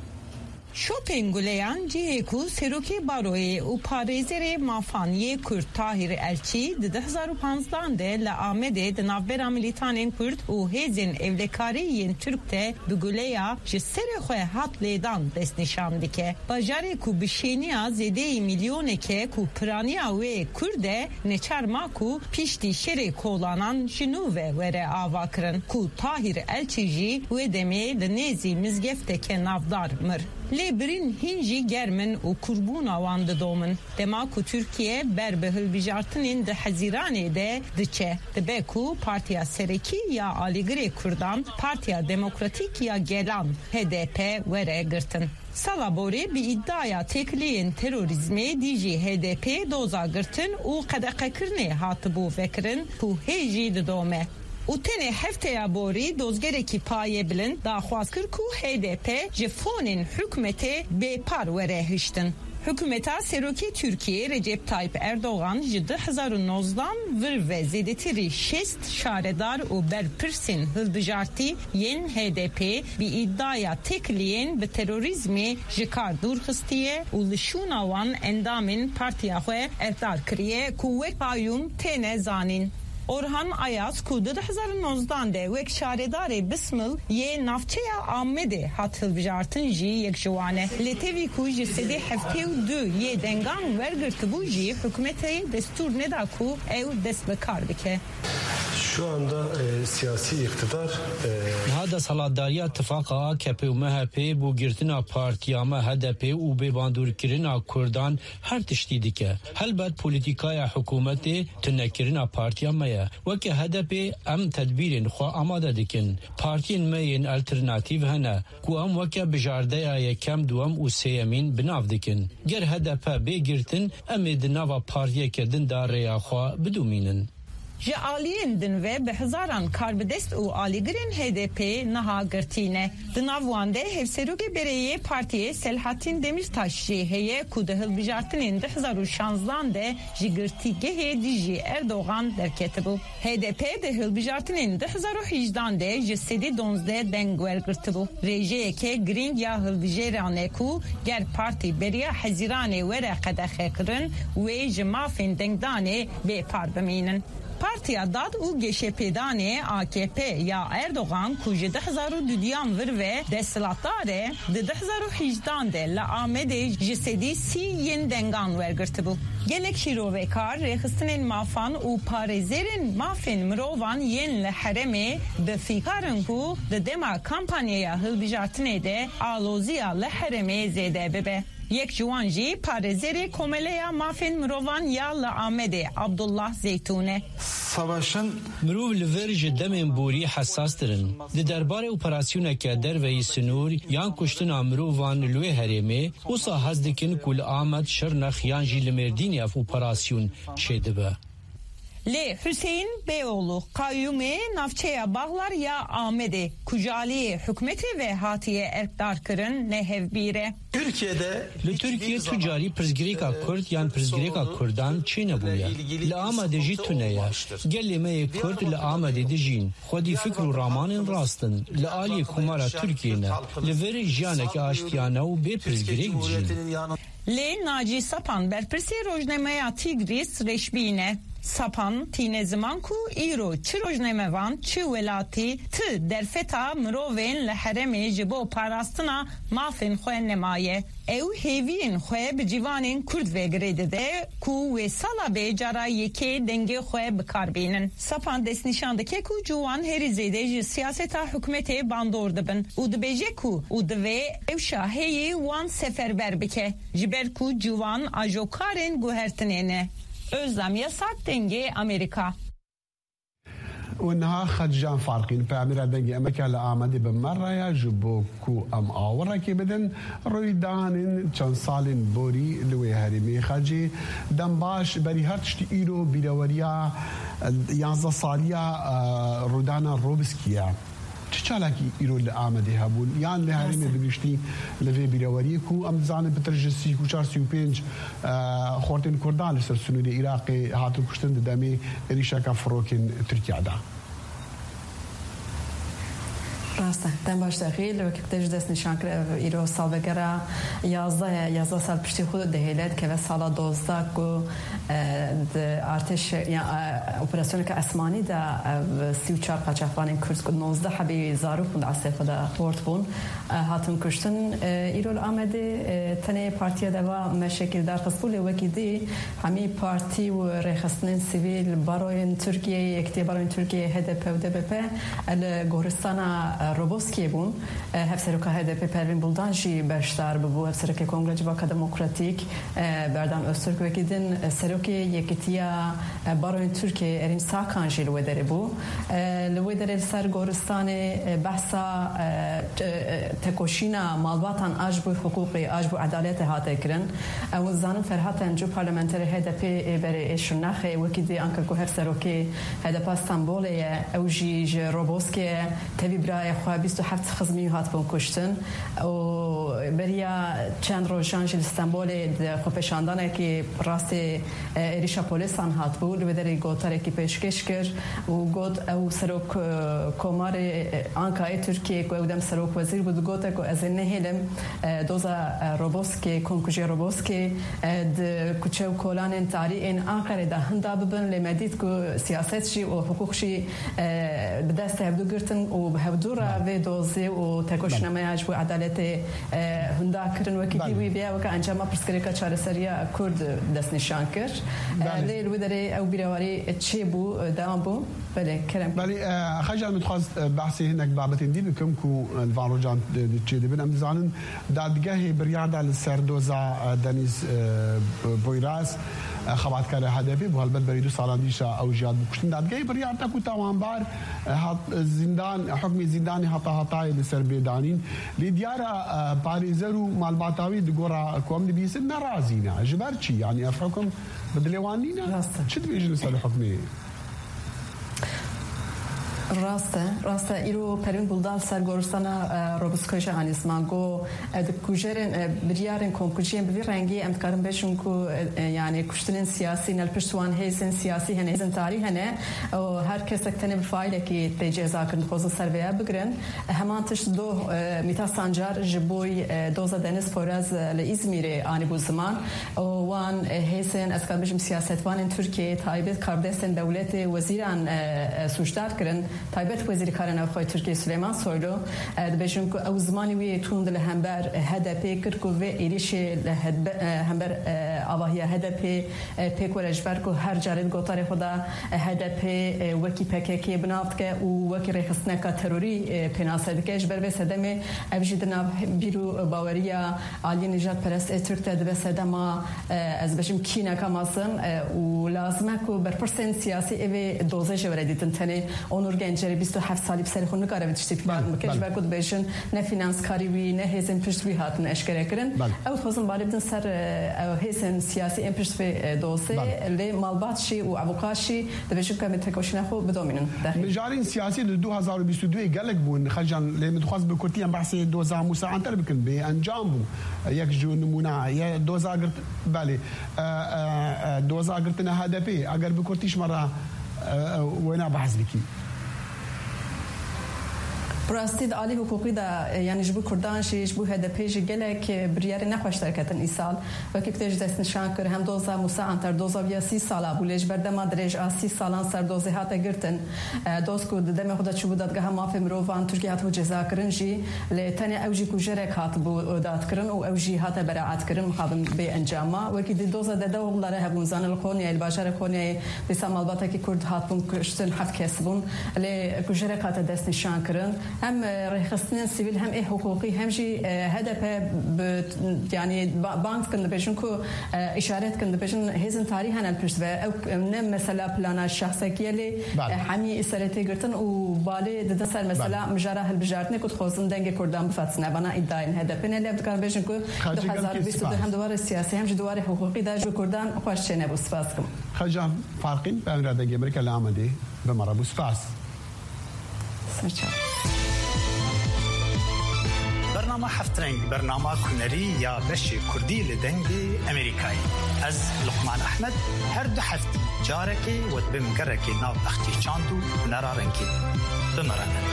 شوپنگولیان جیهکو سروکی باروی و پارێزێرê mafaniye Kurd Tahir Elçi di du hezar û panzdeh de li Amedê di navbera milîtanên Kurd û hêzên evlekarî yên Türk de bi guleya ji serê xwe hat lêdan destnîşan dike. Bajarê ku bi şêniya zêdeyî milyoneke ku piraniya wê Kurd e neçarma ku piştî şerê kolanan ji nû ve were ava kirin ku Tahir Elçi jî wê demê li nêzî mizgefteke navdar mir. Lê birîn hîn jî germin û kurbûna wan didomin. Dema ku Tirkiye ber bi hilbijartinên di Hezîranê de diçe. Dibe ku Partiya Serekî ya Alîgirê Kurdan, Partiya Demokratîk ya Gelan H D P were girtin. Sala borê bi îddiaya têkiliyên terorîzmê dî jî H D P doza girtin û qedeqekirinê hatibû vekirin ku hê jî didome. û tenê hefteya borî dozgerekî payê bilind daxwaz kir ku H D P ji fonên hikûmetê bêpar were hiştin. Hükümeta Serokê Türkiye Recep Tayyip Erdoğan ji du hezar û nozdan vir ve zêdetirî şest şaredar û berpirsên hilbijartî yên H D P bi îddaya têkiliyên bi terorîzmê ji kar dûrxistiye û li şûna wan endamên partiya xwe ehdar kiriye ku wek payûm têne zanîn. Orhan Ayaz ku du hezar û nozdan de wek şaredarê Bismil yê navçeya Amedê hat hilbijartin jî yek ji wan e. Lê tevî ku ji sedê heftê û du yê dengan wergirtibû jî hikûmetê destûr neda ku ew dest bi kar bike. Şu anda e, siyasi iktidar e... Hada saladariya ittifaka A K P û M H P bu girtina partiyama H D P û bêbandûrkirina Kurdan her tiştî dike. Helbet polîtîkaya hikûmetê tunekirina partiya me ye. Weke H D P em tedbîrên xwe amade dikin. Partiyên me yên alternatîv hene ku em weke bijardeya yekem duem û sêyemîn binav dikin. Ger H D P bêgirtin em ê di nava partiyeke din da rêya xwe bidûmînin. Ji aliyên din ve bi hezaran karbidest û alîgirên H D P niha girtîne. Di nav wan de Hevserokê Bereyê Partiyê Selahattin Demirtaş jî heye ku di hilbijartinên du hezar û şanzdan de ji girtîgehê dî jî Erdoğan derketibû. H D P di hilbijartinên du hezar û hejdan de ji sedî donzdeh deng wergirtibû. Rêjeyeke giring ya hilbijêran e ku ger partî beriya Hezîranê were qedexe kirin wê ji mafên dengdanê bêpar bimînin. Partiya Dad û Geşepêdanê A K P ya Erdoğan ku ji du hezar û duyan vir ve desthilatdar e di du hezar û hejdan de li Amedê ji sedî sî yên dengan wergirtibû. Gelek şîrovekar rêxistinên mafan û parêzêrên mafên mirovan yên li herêmê bi fîkarin ku di dema kampanyeya hilbijartinê de aloziya li herêmê zêde bibe. Yek ji wan jî parêzêrê komeleya mafên mirovan ya li Amedê Abdullah Zeytûne. Savaşın mirov li vir ji demên borî hesas dirin. Di derbarê operasyoneke derveyî sinûr yan kuştina mirovan li wê herêmê wisa hez dikin ku li Amed Şirnex yan jî li Mêrdînê ev operasyon çêdibe. لی حسین بیولو قیوم نفچه باغlar ya Ahmedi kucali hükümeti ve hatiye erkdar kırın nehev bire. Türkiye'de li Türkiye tucari prizgireka Kurd yan prizgireka Kurdan çine buya. Li Amade jî tuneye. Gelime Kurd li Amade dijin. Xwedî fikr û ramanên rastin. Li aliyê kumara Türkiye ne. Li verê jiyaneke aştiyane û bê prizgirêk dijîn. Li Naci Sapan berpirsê rojnameya Tigris reşbîne. Sapan tîne ziman ku îro çi rojnamevan çi welatî ti derfeta mirovên li herêmê ji bo parastina mafên xwe nemaye. Ew hêviyên xwe bi cîvanên Kurd vegirê dide ku wê sala bê cara yekê dengê xwe bikarbînin. Sapan destnîşan dike ku ciwan herî zêde ji siyaseta hikûmetê bandor dibin û dibêje ku û divê ew şaheyê wan seferber bike ji ber ku ciwan ajokarên guhertinê ne. Özlem Yasak denge Amerika. وانها خدجان فارقين فاميرا دنجي امريكا لآمدي بمرة يجبو كو ام آورا كي بدن رويدان چند سالين بوري لوي هرمي خجي دنباش بري هرتشتي ايرو بيدوريا يانزا ساليا رودانا روبسكيا چالاکی ایرو لآمده هبون یان لهریم دبیشتی لوی بیرواری کو ام زانه بترجسی کو چهارصد و پنج خورتن کردان لسر سنود عراق هاتو کشتن دمی ریشا کا فروکن ترکیه دا راسته دم باش دقیل و که کتیج دست نشان کرد ایرو سال بگره یازده یازده سال پشتی خود دهیلت که و سال دوزده کو ارتش یا اپراسیون که اسمانی دا سی و چهار قاچاقبان کرد که نوزده حبی زارو کند عصف دا خورد بون هاتون کشتن ایرو آمده تنه پارتیا دوا مشکل در قصبول وکی دی همی پارتی و ریخستن سیویل باروین ترکیه یکتی باروین ترکیه هدپ و دبپ الگورستان روبوسکی بون هفسروکا هدپ پروین بولدان جی بشتر ببو هفسروکا کنگره جواکا دموکراتیک بردام استرک وکیدن سروکی یکتیا باروین ترکیه ارین ساکان جی لوی داره بو لوی داره سر گورستان بحثا تکوشینا مالباتان اجبو حقوقی اجبو عدالت هاته کرن او زانم فرحاتن جو پارلمنتر هدپ بره ایشون نخه وکیدی انکر کو هفسروکی هدپ استانبولیه او جی روبوسکی تبی برای خواه بیست و هفت خزمی هات بون کشتن و بریا چند روزان جل استانبول خوپشاندانه که راست ریشا پولیسان هات بود و دری گوتاره که پیشکش کرد و گوت او سروک کمار آنکای ترکیه که اودم سروک وزیر بود گوته که از نهیلم دوزا روبوسکی کنکوژی روبوسکی د کوچه و کلان تاری این آنکاره ده هندا ببن لمدید که سیاست شی و حقوق شی به دست هفدو گرتن و هفدورا و دوزی و تکوشنامه اجبو عدالت هندا کرن وکی دیوی بیا وکا انجام پرسکریکا چاره سریا کرد دست نشان کرد لیل و داره او بیرواری چی بو دام بو بله کرم بله خجل متخواست بحثی هنک بابتین دی بکم کو الوانو جان چی دی بینم زانن دادگاه بریاده لسردوزا دنیز بویراس خبات کار هدفی به حالت بریدو سالاندیشا او جاد بکشتن دادگاه بریاده کو تمامبار زندان حکم زندانی حتا حتای لسر بیدانین لیدیارا پاریزرو مالباتاوی دگورا کوم دبیس نرازینا جبر چی یعنی افحکم بدلوانینا چه دبیج لسر حکمی راسته راسته ایرو پرین بولدال سرگورستانا روبسکویش آنیسمان گو دکوجرن بریارن کنکوجین بی رنگی امکارم بهشون کو یعنی کشتن سیاسی نل پشتوان هیزن سیاسی هنه هیزن تاریخ هنه و هر کس اکتنه بفایل کی تجهزا کردن خوز سرویا بگرن همان تشت دو میتا سانجار جبوی دوزا دنیس فورز لإزمیر آنی بو زمان وان هیزن اسکار بجم سیاستوان ترکیه تایبت کاردستن دولت وزیران سوشدار کردن تایبت وزیر کار نوخوی ترکیه سلیمان سویلو دبیجم که او زمانی وی توند لهمبر هدپی کرد که و ایریش لهمبر آواهی هدپی پیکور اجبر که هر جارد گوتار خدا هدپی وکی پککی بنافت که و وکی ریخستنه که تروری پناسد که اجبر به سدمه ابجید ناب بیرو باوریا عالی نجات پرست ترک تد به سدما از بجم کینا کماسن و لازمه که برپرسن سیاسی اوی دوزه جوردیدن تنه اونور انجری بیست و هفت سالی بسر خون نکاره بتشتید که کش برکود بهشون نه فینانس کاری وی نه هزن پشتوی هاتن اشکره کردن او خصوصا باری بدن سر هزن سیاسی ام پشتوی دوسه لی مالباتشی و ابوقاشی دبیشون که متکوشنا خو بدومینن مجارين سياسي دو هزار و بیست و دو قالك بون خجان لي متخصص بكرتي ام بحث دوزا موسى عنتر بكن بانجامو يك جو نمونه يا دوزا قرت بالي دوزا قرتنا هدفي اگر بكرتيش مره وين بحث بكي براستید عالی حقوقی دا یعنی جبو کردان شیش بو هده پیش گله که بریاری نخوش درکتن ای سال و که کتیج دست نشان کر هم دوزا موسا انتر دوزا بیا سی سالا بولیش بردما درج آسی سالان سر دوزه هاته گرتن دوز کو دم خدا چوب دادگاه مافی مروان ترکی هات و جزا کرن جی لتنی اوجی کو جرک هات بو داد کرن و اوجی هات براعت کرن مخابن به انجاما و که دوزا ده دو غلاره هبون زان الخونی الباشر خونی بسام البته که کرد هات بون کشتن هفت کسبون ل کو جرک هات دست نشان کرن هم رخصتين سيفيل هم إيه حقوقي هم شيء هدف يعني بانك كنا بيشون كو إشارات كنا بيشون هزن تاريخنا البرسبة أو نم مثلا بلانا الشخصية اللي حمي إسرائيل قرتن وبالي ددسر مثلا مجرى هالبجارتني كنت خوزن دنج كردان بفتنا بنا إداين هدفنا اللي بتكلم بيشون كو دو هزار وبيست هم دوار السياسي هم دوار حقوقي دا جو كردان خوش نبوس فاسكم خجام فارقين بين رادة أمريكا العامة بمرة بوسفاس برنامه هفترنگ برنامه کنری یا بشی کردی لدنگی امریکایی از لقمان احمد هر دو هفته جارکی و بمگرکی ناو اختی چاندو نرارنکی بمرانه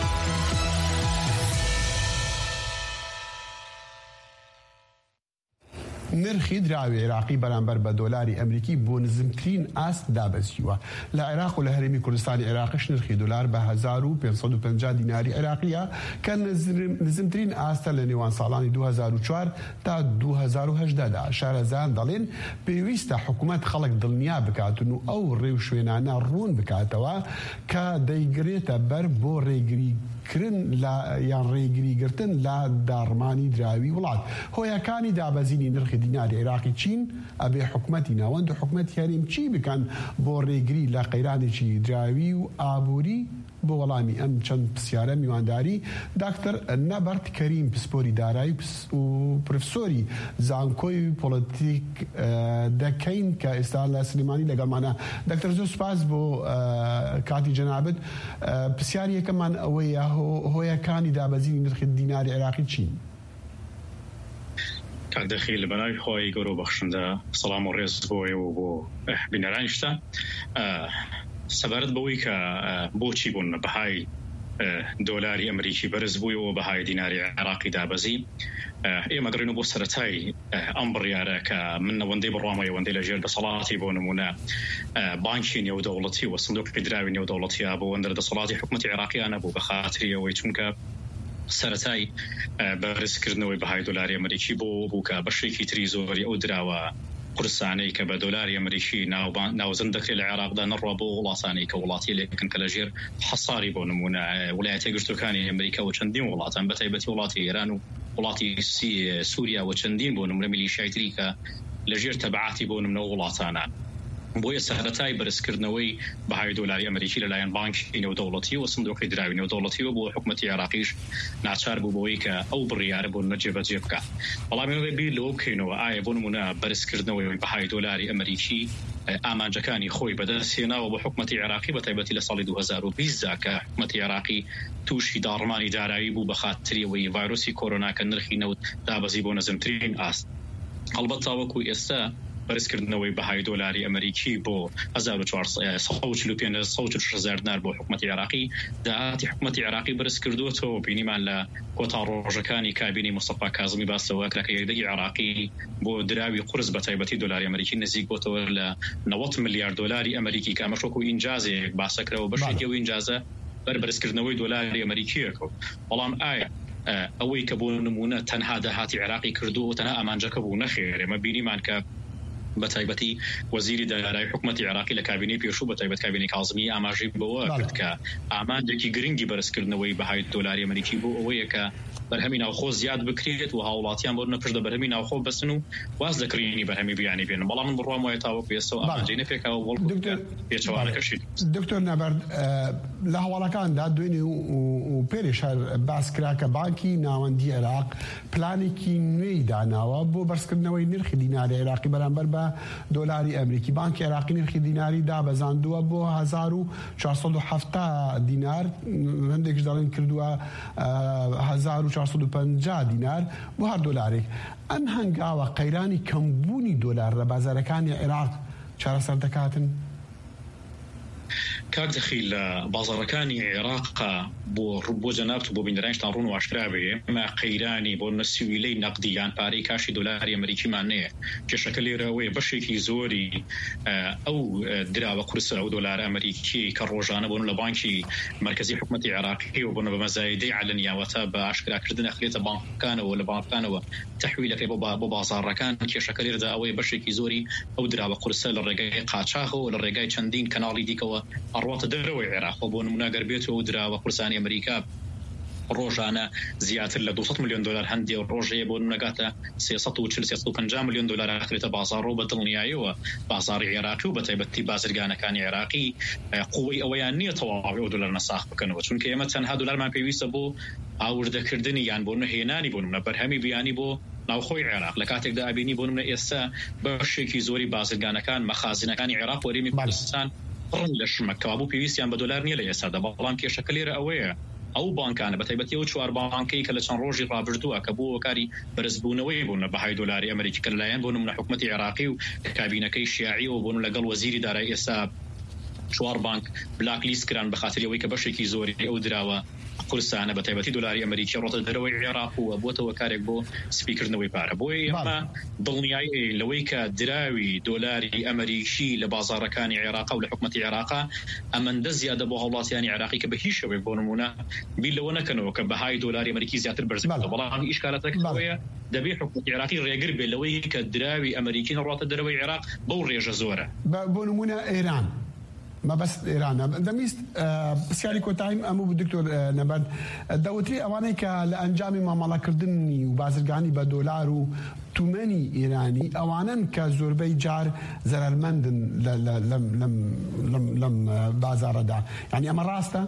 نرخی دراوی عراقی برانبر با دلاری امریکی بو نزمترین است دابزیوه لعراق و لهرمی کردستان عراقش نرخی دلار به هزار و پانصد و پنجاه دیناری عراقیه که نزمترین است لنیوان سالان دو هزار و چهار تا دو هزار و هجده شارزان دلین پیوسته حکومت خلق دلنیا بکاتونو او ریوشوینانا رون بکاتوا که دیگریتا بر بو ریگری کرن لا یان ریگری گرتن لا دارمانی دراوی ولات هویاکانی دابزینی نرخ دینار عراقی چین ابي حکومتی ناوند حکومت هریم چی بکن بو ریگری لا قیرانی چی دراوی و آبوری بو ولامی ام چند بسیاره میوانداری دکتر نبرت کریم پسپوری دارایی و پروفسوری زانکوی پولیتیک دکین که استعلا سلیمانی لگل معنا دکتر زو سپاس بو کاتی جنابت بسیاری کمان اویا هویا کانی دابزینی نرخ دینار عراقی چین کاک دخیل بنای خوای گرو بخشنده سلام و ریز بوی و بو بینرانشتا سبارت بوی که بوچی بون بهای دولاری امریکی برز بوی و بهای دیناری عراقی دابزی اما قرینو بو سرطای امبر یاره که من وندی برامای وندی لجیر دصالاتي بونمونا بانكي نيو دولتي وصندوق قدراوي نيو دولتي ابو وندر دصالاتي حكومة عراقي انا بو بخاطري ويتونك سرطای برزکردنەوەی بەهای دۆلاری ئەمریکی بۆ بووکە بەشێکی تری زۆری ئەو دراوە قورسانەی کە بە دۆلاری ئەمریکی ناوزەند دەکرێت لە عێراقدا نەڕوا بۆ وڵاتانەی کە وڵاتی لێکن کە لەژێر حەساری بۆ نمونە وڵایەتە یەکگرتوەکانی ئەمریکا و چەندین وڵاتان بەتایبەتی وڵاتی ئێران و وڵاتی سووریا و چەندین بۆ نمونە میلیشیای تری کە لەژێر تەبعاتی بۆ نمونە وڵاتانە بۆیە سەرەتای بەرزکردنەوەی بەهای دۆلاری ئەمریکی لەلایەن بانکی نێودەوڵەتی و سندوقی دراوی نێودەوڵەتیەوە بۆ حکومەتی عێراقیش ناچار بوو بەوەی کە ئەو بڕیارە بۆ نەجێبەجێ بکات. بەڵام بیر لەوە بکەینەوە ئایا بۆ نمونە بەرزکردنەوەی بەهای دۆلاری ئەمریکی ئامانجەکانی خۆی بەدەستهێناوە بۆ حکومەتی عێراقی بەتایبەتی لە ساڵی دو هزار و بیست دا کە حکومەتی عێراقی تووشی داڕمانی دارایی بوو بەخاتریەوەی ڤایرۆسی کۆرۆنا کە نرخی نەوت دابەزی بۆ نەزمترین ئاست. هەڵبەت تاوەکو ئێستا بەرزکردنەوەی بەهای دۆلاری ئەمریکی بۆ هەزار و چوارسەد و چل و پێنج و شەش هەزار دینار بۆ حکومەتی عێراقی داهاتی حکومەتی عێراقی بەرز کردووەتەوە بینیمان لە کۆتا ڕۆژەکانی کابینی مستەفا کاظمی باسەوە کە یەکدەی عێراقی بۆ دراوی قورس بەتایبەتی دۆلاری ئەمریکی نزیک بۆتەوە لە نەوەت ملیار دۆلاری ئەمریکی کە ئەمە شۆکو ئینجازێک باسەکرەوە بەشێکی ئەو ئینجازە بەر بەرزکردنەوەی دۆلاری ئەمریکیەکەوە. بەڵام ئایا ئەوەی کە بۆ نمونە تەنها داهاتی عێراقی کردو و تەنها ئامانجەکە بوو نەخێر ئێمە بینیمان کە بەتایبەتی وەزیری دارایی حکومەتی عێراقی لە کابینەی پێشوو بەتایبەت کابینەی کاظمی ئاماژەی بەوە کرد کە ئامانجێکی گرنگی بەرزکردنەوەی بەهای دۆلاری ئەمریکی بوو ئەوەیە کە بەرهەمی ناوخۆ زیاد بکرێت و هاوڵاتیان بۆ نەپشت لە بەرهەمی ناوخۆ بەسن و واز دەکرێنی بەرهەمی بیانی بێن بەڵام من بڕوام وایە تاوەکو ئێستا و ئامانجەی نەپێکاوە وەڵ پێچەوانەکەشیت. دکتۆر نەبەرد لە هەواڵەکاندا دوێنێ و پێرێش هەر باس کرا کە بانکی ناوەندی عێراق پلانێکی نوێی داناوە بۆ بەرزکردنەوەی نرخی دیناری عێراقی بەرامبەر بە دۆلاری ئەمریکی. بانکی عێراقی نرخی دیناری دابەزاندووە بۆ هەزار و چوارسەد و حەڤتا دینار، هەندێکش دەڵێن کردووە هەزار و چوارسەد و پەنجا دینار بۆ هەر دۆلارێک. ئەم هەنگاوە قەیرانی کەمبوونی دۆلار لە بازارەکانی عێراق چارەسەر دەکاتن؟ کاک دەخی لە بازارەکانی عێراقا بۆ بۆ جەنابەت بۆ بینەرانیشتان ڕوون و ئاشکرا بێ ئێمە قەیرانی بۆ نەسیویلەی نەقدی یان پارەی کاشی دۆلاری ئەمریکیمان نەیە. کێشەکە لێرەوەی بەشێکی زۆری ئەو دراوە قورسە ئەو دۆلار ئەمریکی کە ڕۆژانە بۆن لە بانکی مرکزی حکومەتی عێراقی و بۆنە بە مەزایدەی علەنیاوەتە بە ئاشکراکردن ئەخلێتە بانکەکانەوە لە بانکەکانەوە تەحویلەکەی بۆ بازاڕەکان. کێشەکە لێرەدا ئەوەی بەشێکی زۆری ئەو دراوە قورسە لە ڕێگای قاچاغەوە لە ڕێگای چەندین کەناڵی دیکەوە ئەڕواتە دەرەوەی عێراق بۆ نمونە گەربێتەوە ئەو دراوە قورسانی ئەمریکا ڕۆژانە زیاتر لە دووسەد میلیۆن دلار هەندێ ڕۆژەیە بۆ نەگاتە سێسەد و چل سێسەد و پەنجا میلیۆن دلار ئاخرێتە بازاڕۆ بە دڵنیاییەوە بازاڕی عێراقی و بە تایبەتی بازرگانەکانی عێراقی قووەی ئەوەیان نییە تەواوی ئەو دلار نەساخ بکەنەوە، چونکە ئێمە چەندها دلارمان پێویستە بۆ ئاوردەکردنی یان بۆ نهێنانی بۆ نمونە بەرهەمی بیانی بۆ ناوخۆی عێراق. لە کاتێکدا ئابینی بۆ نمونە ئێستا بەشێکی زۆری بازرگانەکان مەخازنەکانی عێراق وەرێمی کوردستان ڕنگ لە شمەکەوا بوو پێویستیان بە دلار نییە لە ئێستادا، بەڵام کێشەکە لێرە ئەوەیە ئەو بانکانە بە تایبەتی ئەو چوار بانکەی کە لە چەند ڕۆژی ڕابردووە کە بۆ کاری بەرزبوونەوەی بوون بە های دۆلاری ئەمریکی کە لەلایەن بۆ نمونە حکومەتی عێراقی و کابینەکەی شیاعی و بۆن لەگەڵ وەزیری دارایی ئێستا چوار بانک بلاک لیست کران بە خاطر ئەوەی کە بەشێکی زۆری ئەو دراوە قورسانە بە تایبەتی دۆلاری ئەمریکی ڕۆتە دەرەوەی عێراق و بۆتەوە کارێک بۆ سپیکردنەوەی پارە. بۆیە ئێمە دڵنیایی لەوەی کە دراوی دۆلاری ئەمریکی لە بازاڕەکانی عێراق و لە حکومەتی عێراقا ئەمەندە زیادە بۆ هەوڵاتیانی عێراقی کە بە هیچ شێوەیەک بۆ نمونە بیر لەوە نەکەنەوە کە بەهای دۆلاری ئەمریکی زیاتر بەرز بێتەوە، بەڵام ئیشکالاتەکە ئەوەیە دەبێت حکومەتی عێراقی ڕێگر بێت لەوەی کە دراوی ئەمریکی ڕۆتە دەرەوەی عێراق بەو ڕێژە زۆرە. بۆ نمونە ئێران ما بس إيران دميست بسياري كوتايم أمو بدكتور نبرد دوتري أواني كالأنجام ما ملاكردني وبازرقاني بدولار وتماني إيراني أوانا كزوربي جار زرالمندن لم لم لم لم بازار دا يعني أما راستا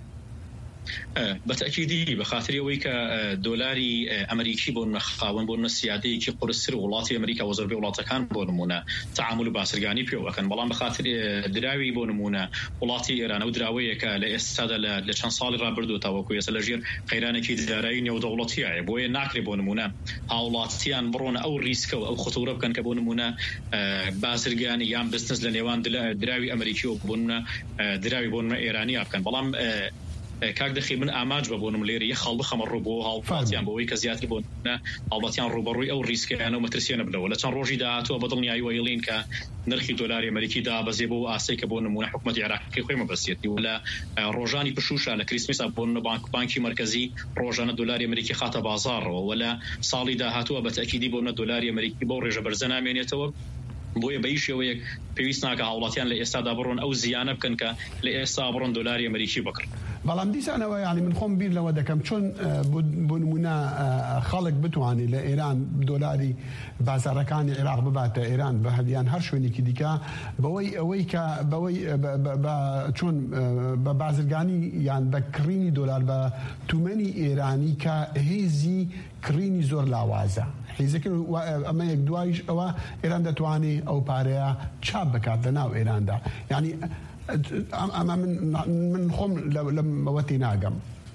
بەتەکیدی بە خاطری ئەوەی کە دۆلاری ئەمریکی بۆ نەخاون بۆ نەسیادەیەکی قورسر وڵاتی ئەمریکا و زۆربەی وڵاتەکان بۆ نمونە تعامل و باسرگانی پێوەکەن، بەڵام بە خاطر دراوی بۆ نمونە وڵاتی ئێران و دراوەیەکە لە ئێستادا لە چەند ساڵی ڕابردووە تاوەکو ئێستا لە ژێر قەیرانێکی دارایی نێودەوڵەتیایە، بۆیە ناکرێت بۆ نمونە هاوڵاتیان بڕۆنە ئەو ریسکە و ئەو خەتوورە بکەن کە بۆ نمونە باسرگانی یان بزنس لە نێوان دراوی ئەمریکی و بۆ نمونە دراوی بۆ نمونە ئێرانی بکەن. بەڵام کاک دەخی من ئاماج بە بۆنم لێرە یە خەڵ بخەمە ڕوو بۆ هاوڵاتیان بەوەی کە زیاتر بۆ هاوڵاتیان ڕوبەڕووی ئەو ریسکیانە و مەترسیانە بدەوە. لە چەند ڕۆژی داهاتووە بە دڵنیایی وەیڵین کە نرخی دۆلاری ئەمریکی دابەزێ بۆ ئاسەی کە بۆ نمونە حکومەتی عێراقی خۆی مەبەستێتی و لە ڕۆژانی پشوشە لە کریسمسا بۆ بانک بانکی مرکزی ڕۆژانە دۆلاری ئەمریکی خاتە بازاڕەوە و لە ساڵی داهاتووە بە تەکیدی بۆ دۆلاری ئەمریکی بۆ ڕێژە بەرزە نامێنێتەوە. بۆیە بە هیچ شێوەیەک پێویست ناکە هاوڵاتیان لە ئێستادا بڕۆن ئەو زیانە بکەن کە لە ئێستا بڕۆن دۆلاری ئەمریکی بکڕن. بەڵام دیسانەوە یعنی من خۆم بیر لەوە دەکەم چۆن بۆ نمونە خەڵک بتوانێت لە ئێران دۆلاری بازارەکانی عێراق بباتە ئێران بە هەدیان هەر شوێنێکی دیکە بەوەی ئەوەی کە بەوەی چۆن بە بازرگانی یان بە کڕینی دۆلار بە تومەنی ئێرانی کە هێزی کڕینی زۆر لاوازە حیزەکە ئەمە یەک دوایش ئەوە ئێران دەتوانێت ئەو پارەیە چاپ بکات لە ناو ئێراندا. یعنی ئەمە من خۆم لەوەتی ناگەم.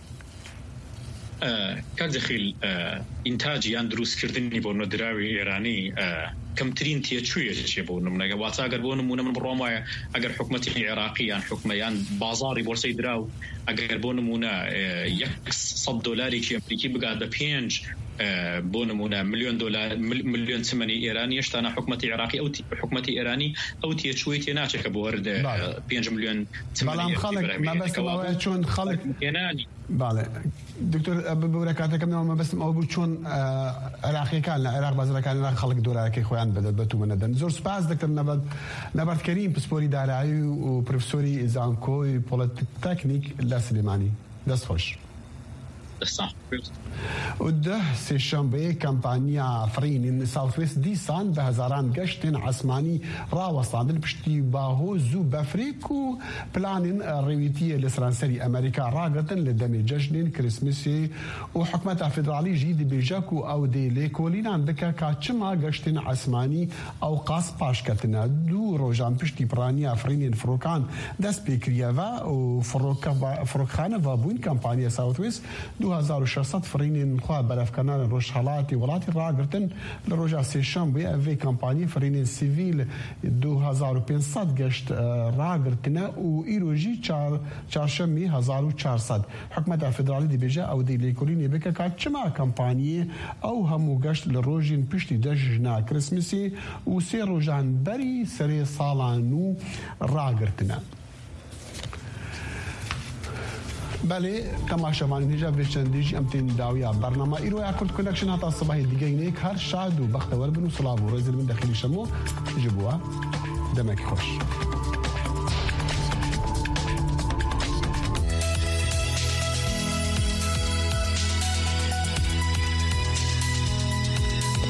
کاک دەخیل ئینتاجی یان دروستکردنی بۆ نۆدراوی ئێرانی کەمترین تێچوویەکێ بۆ نمونە واتە ئەگەر بۆ نمونە من بڕۆم وایە ئەگەر حکومەتی عێراقی یان حکومەیان بازاڕی بۆرسەی دراو ئەگەر بۆ نمونە سەد دۆلارێکی ئەمریکی بگات بە پێنج بۆ نمونە میلیۆن دلار میلیۆن چمەنی ئێرانی هێشتانە حکومەتی عێراقی ئەو حکومەتی ئێرانی ئەو تێچووی تێ ناچێکە بۆ وەردە پێنج میلیۆن بەڵام خەڵک مەبەستەوە چۆن خەڵک هێنانی. باڵێ دکتۆر بەورە کاتەکەمەوە مەبەستم ئەو بوو چۆن عێراقیەکان لە عێراق بازرەکان خەڵک دۆلارەکەی خۆیان بدەن بە تومەنەدەن. زۆر سپاس دکتۆر نەبەردکەریم پسپۆری دارایی و پرۆفسۆری زانکۆی پۆلیتێکنیک لە سلێمانی. دەست خۆش. دسا وده سيشنبه كامبانيا فرين ساوث ويست ديسان بهزاران قشتن عسماني راوصان البشتي باهو زو بافريكو بلانين ريويتية لسرانسري أمريكا راقتن لدمي جشن كريسمسي وحكمة الفدرالي جيد بيجاكو أو دي ليكولين عندك كاتشما قشتن عسماني أو قاس باشكتنا دو روجان بشتي برانيا فرين فروكان داس بيكريافا وفروكخانة وابوين كامبانيا ساوث ويست دو هزار وشصد فرين خوا برافكانان روش حالاتي ولاتي راقرتن لروجا سيشنبه أفي كامباني فرين سيفيل دو هزار وبينصد قشت راقرتنا وإيروجي چارشمي هزار وچارصد حكمة الفدرالي دي بيجا أو دي ليكولين بكا كاتشما كامباني أو همو قشت لروجين بشتي دجنا كريسمسي وسي روجان بري سري صالانو راقرتنا بله تماشاوان نجا وشندیج امتین داویا برنامه ایرو اکورد کونکشن هتا صباح دیگه اینک هر شاد و بختور بنو صلاح و رزل من داخلی شمو جبوا دمک خوش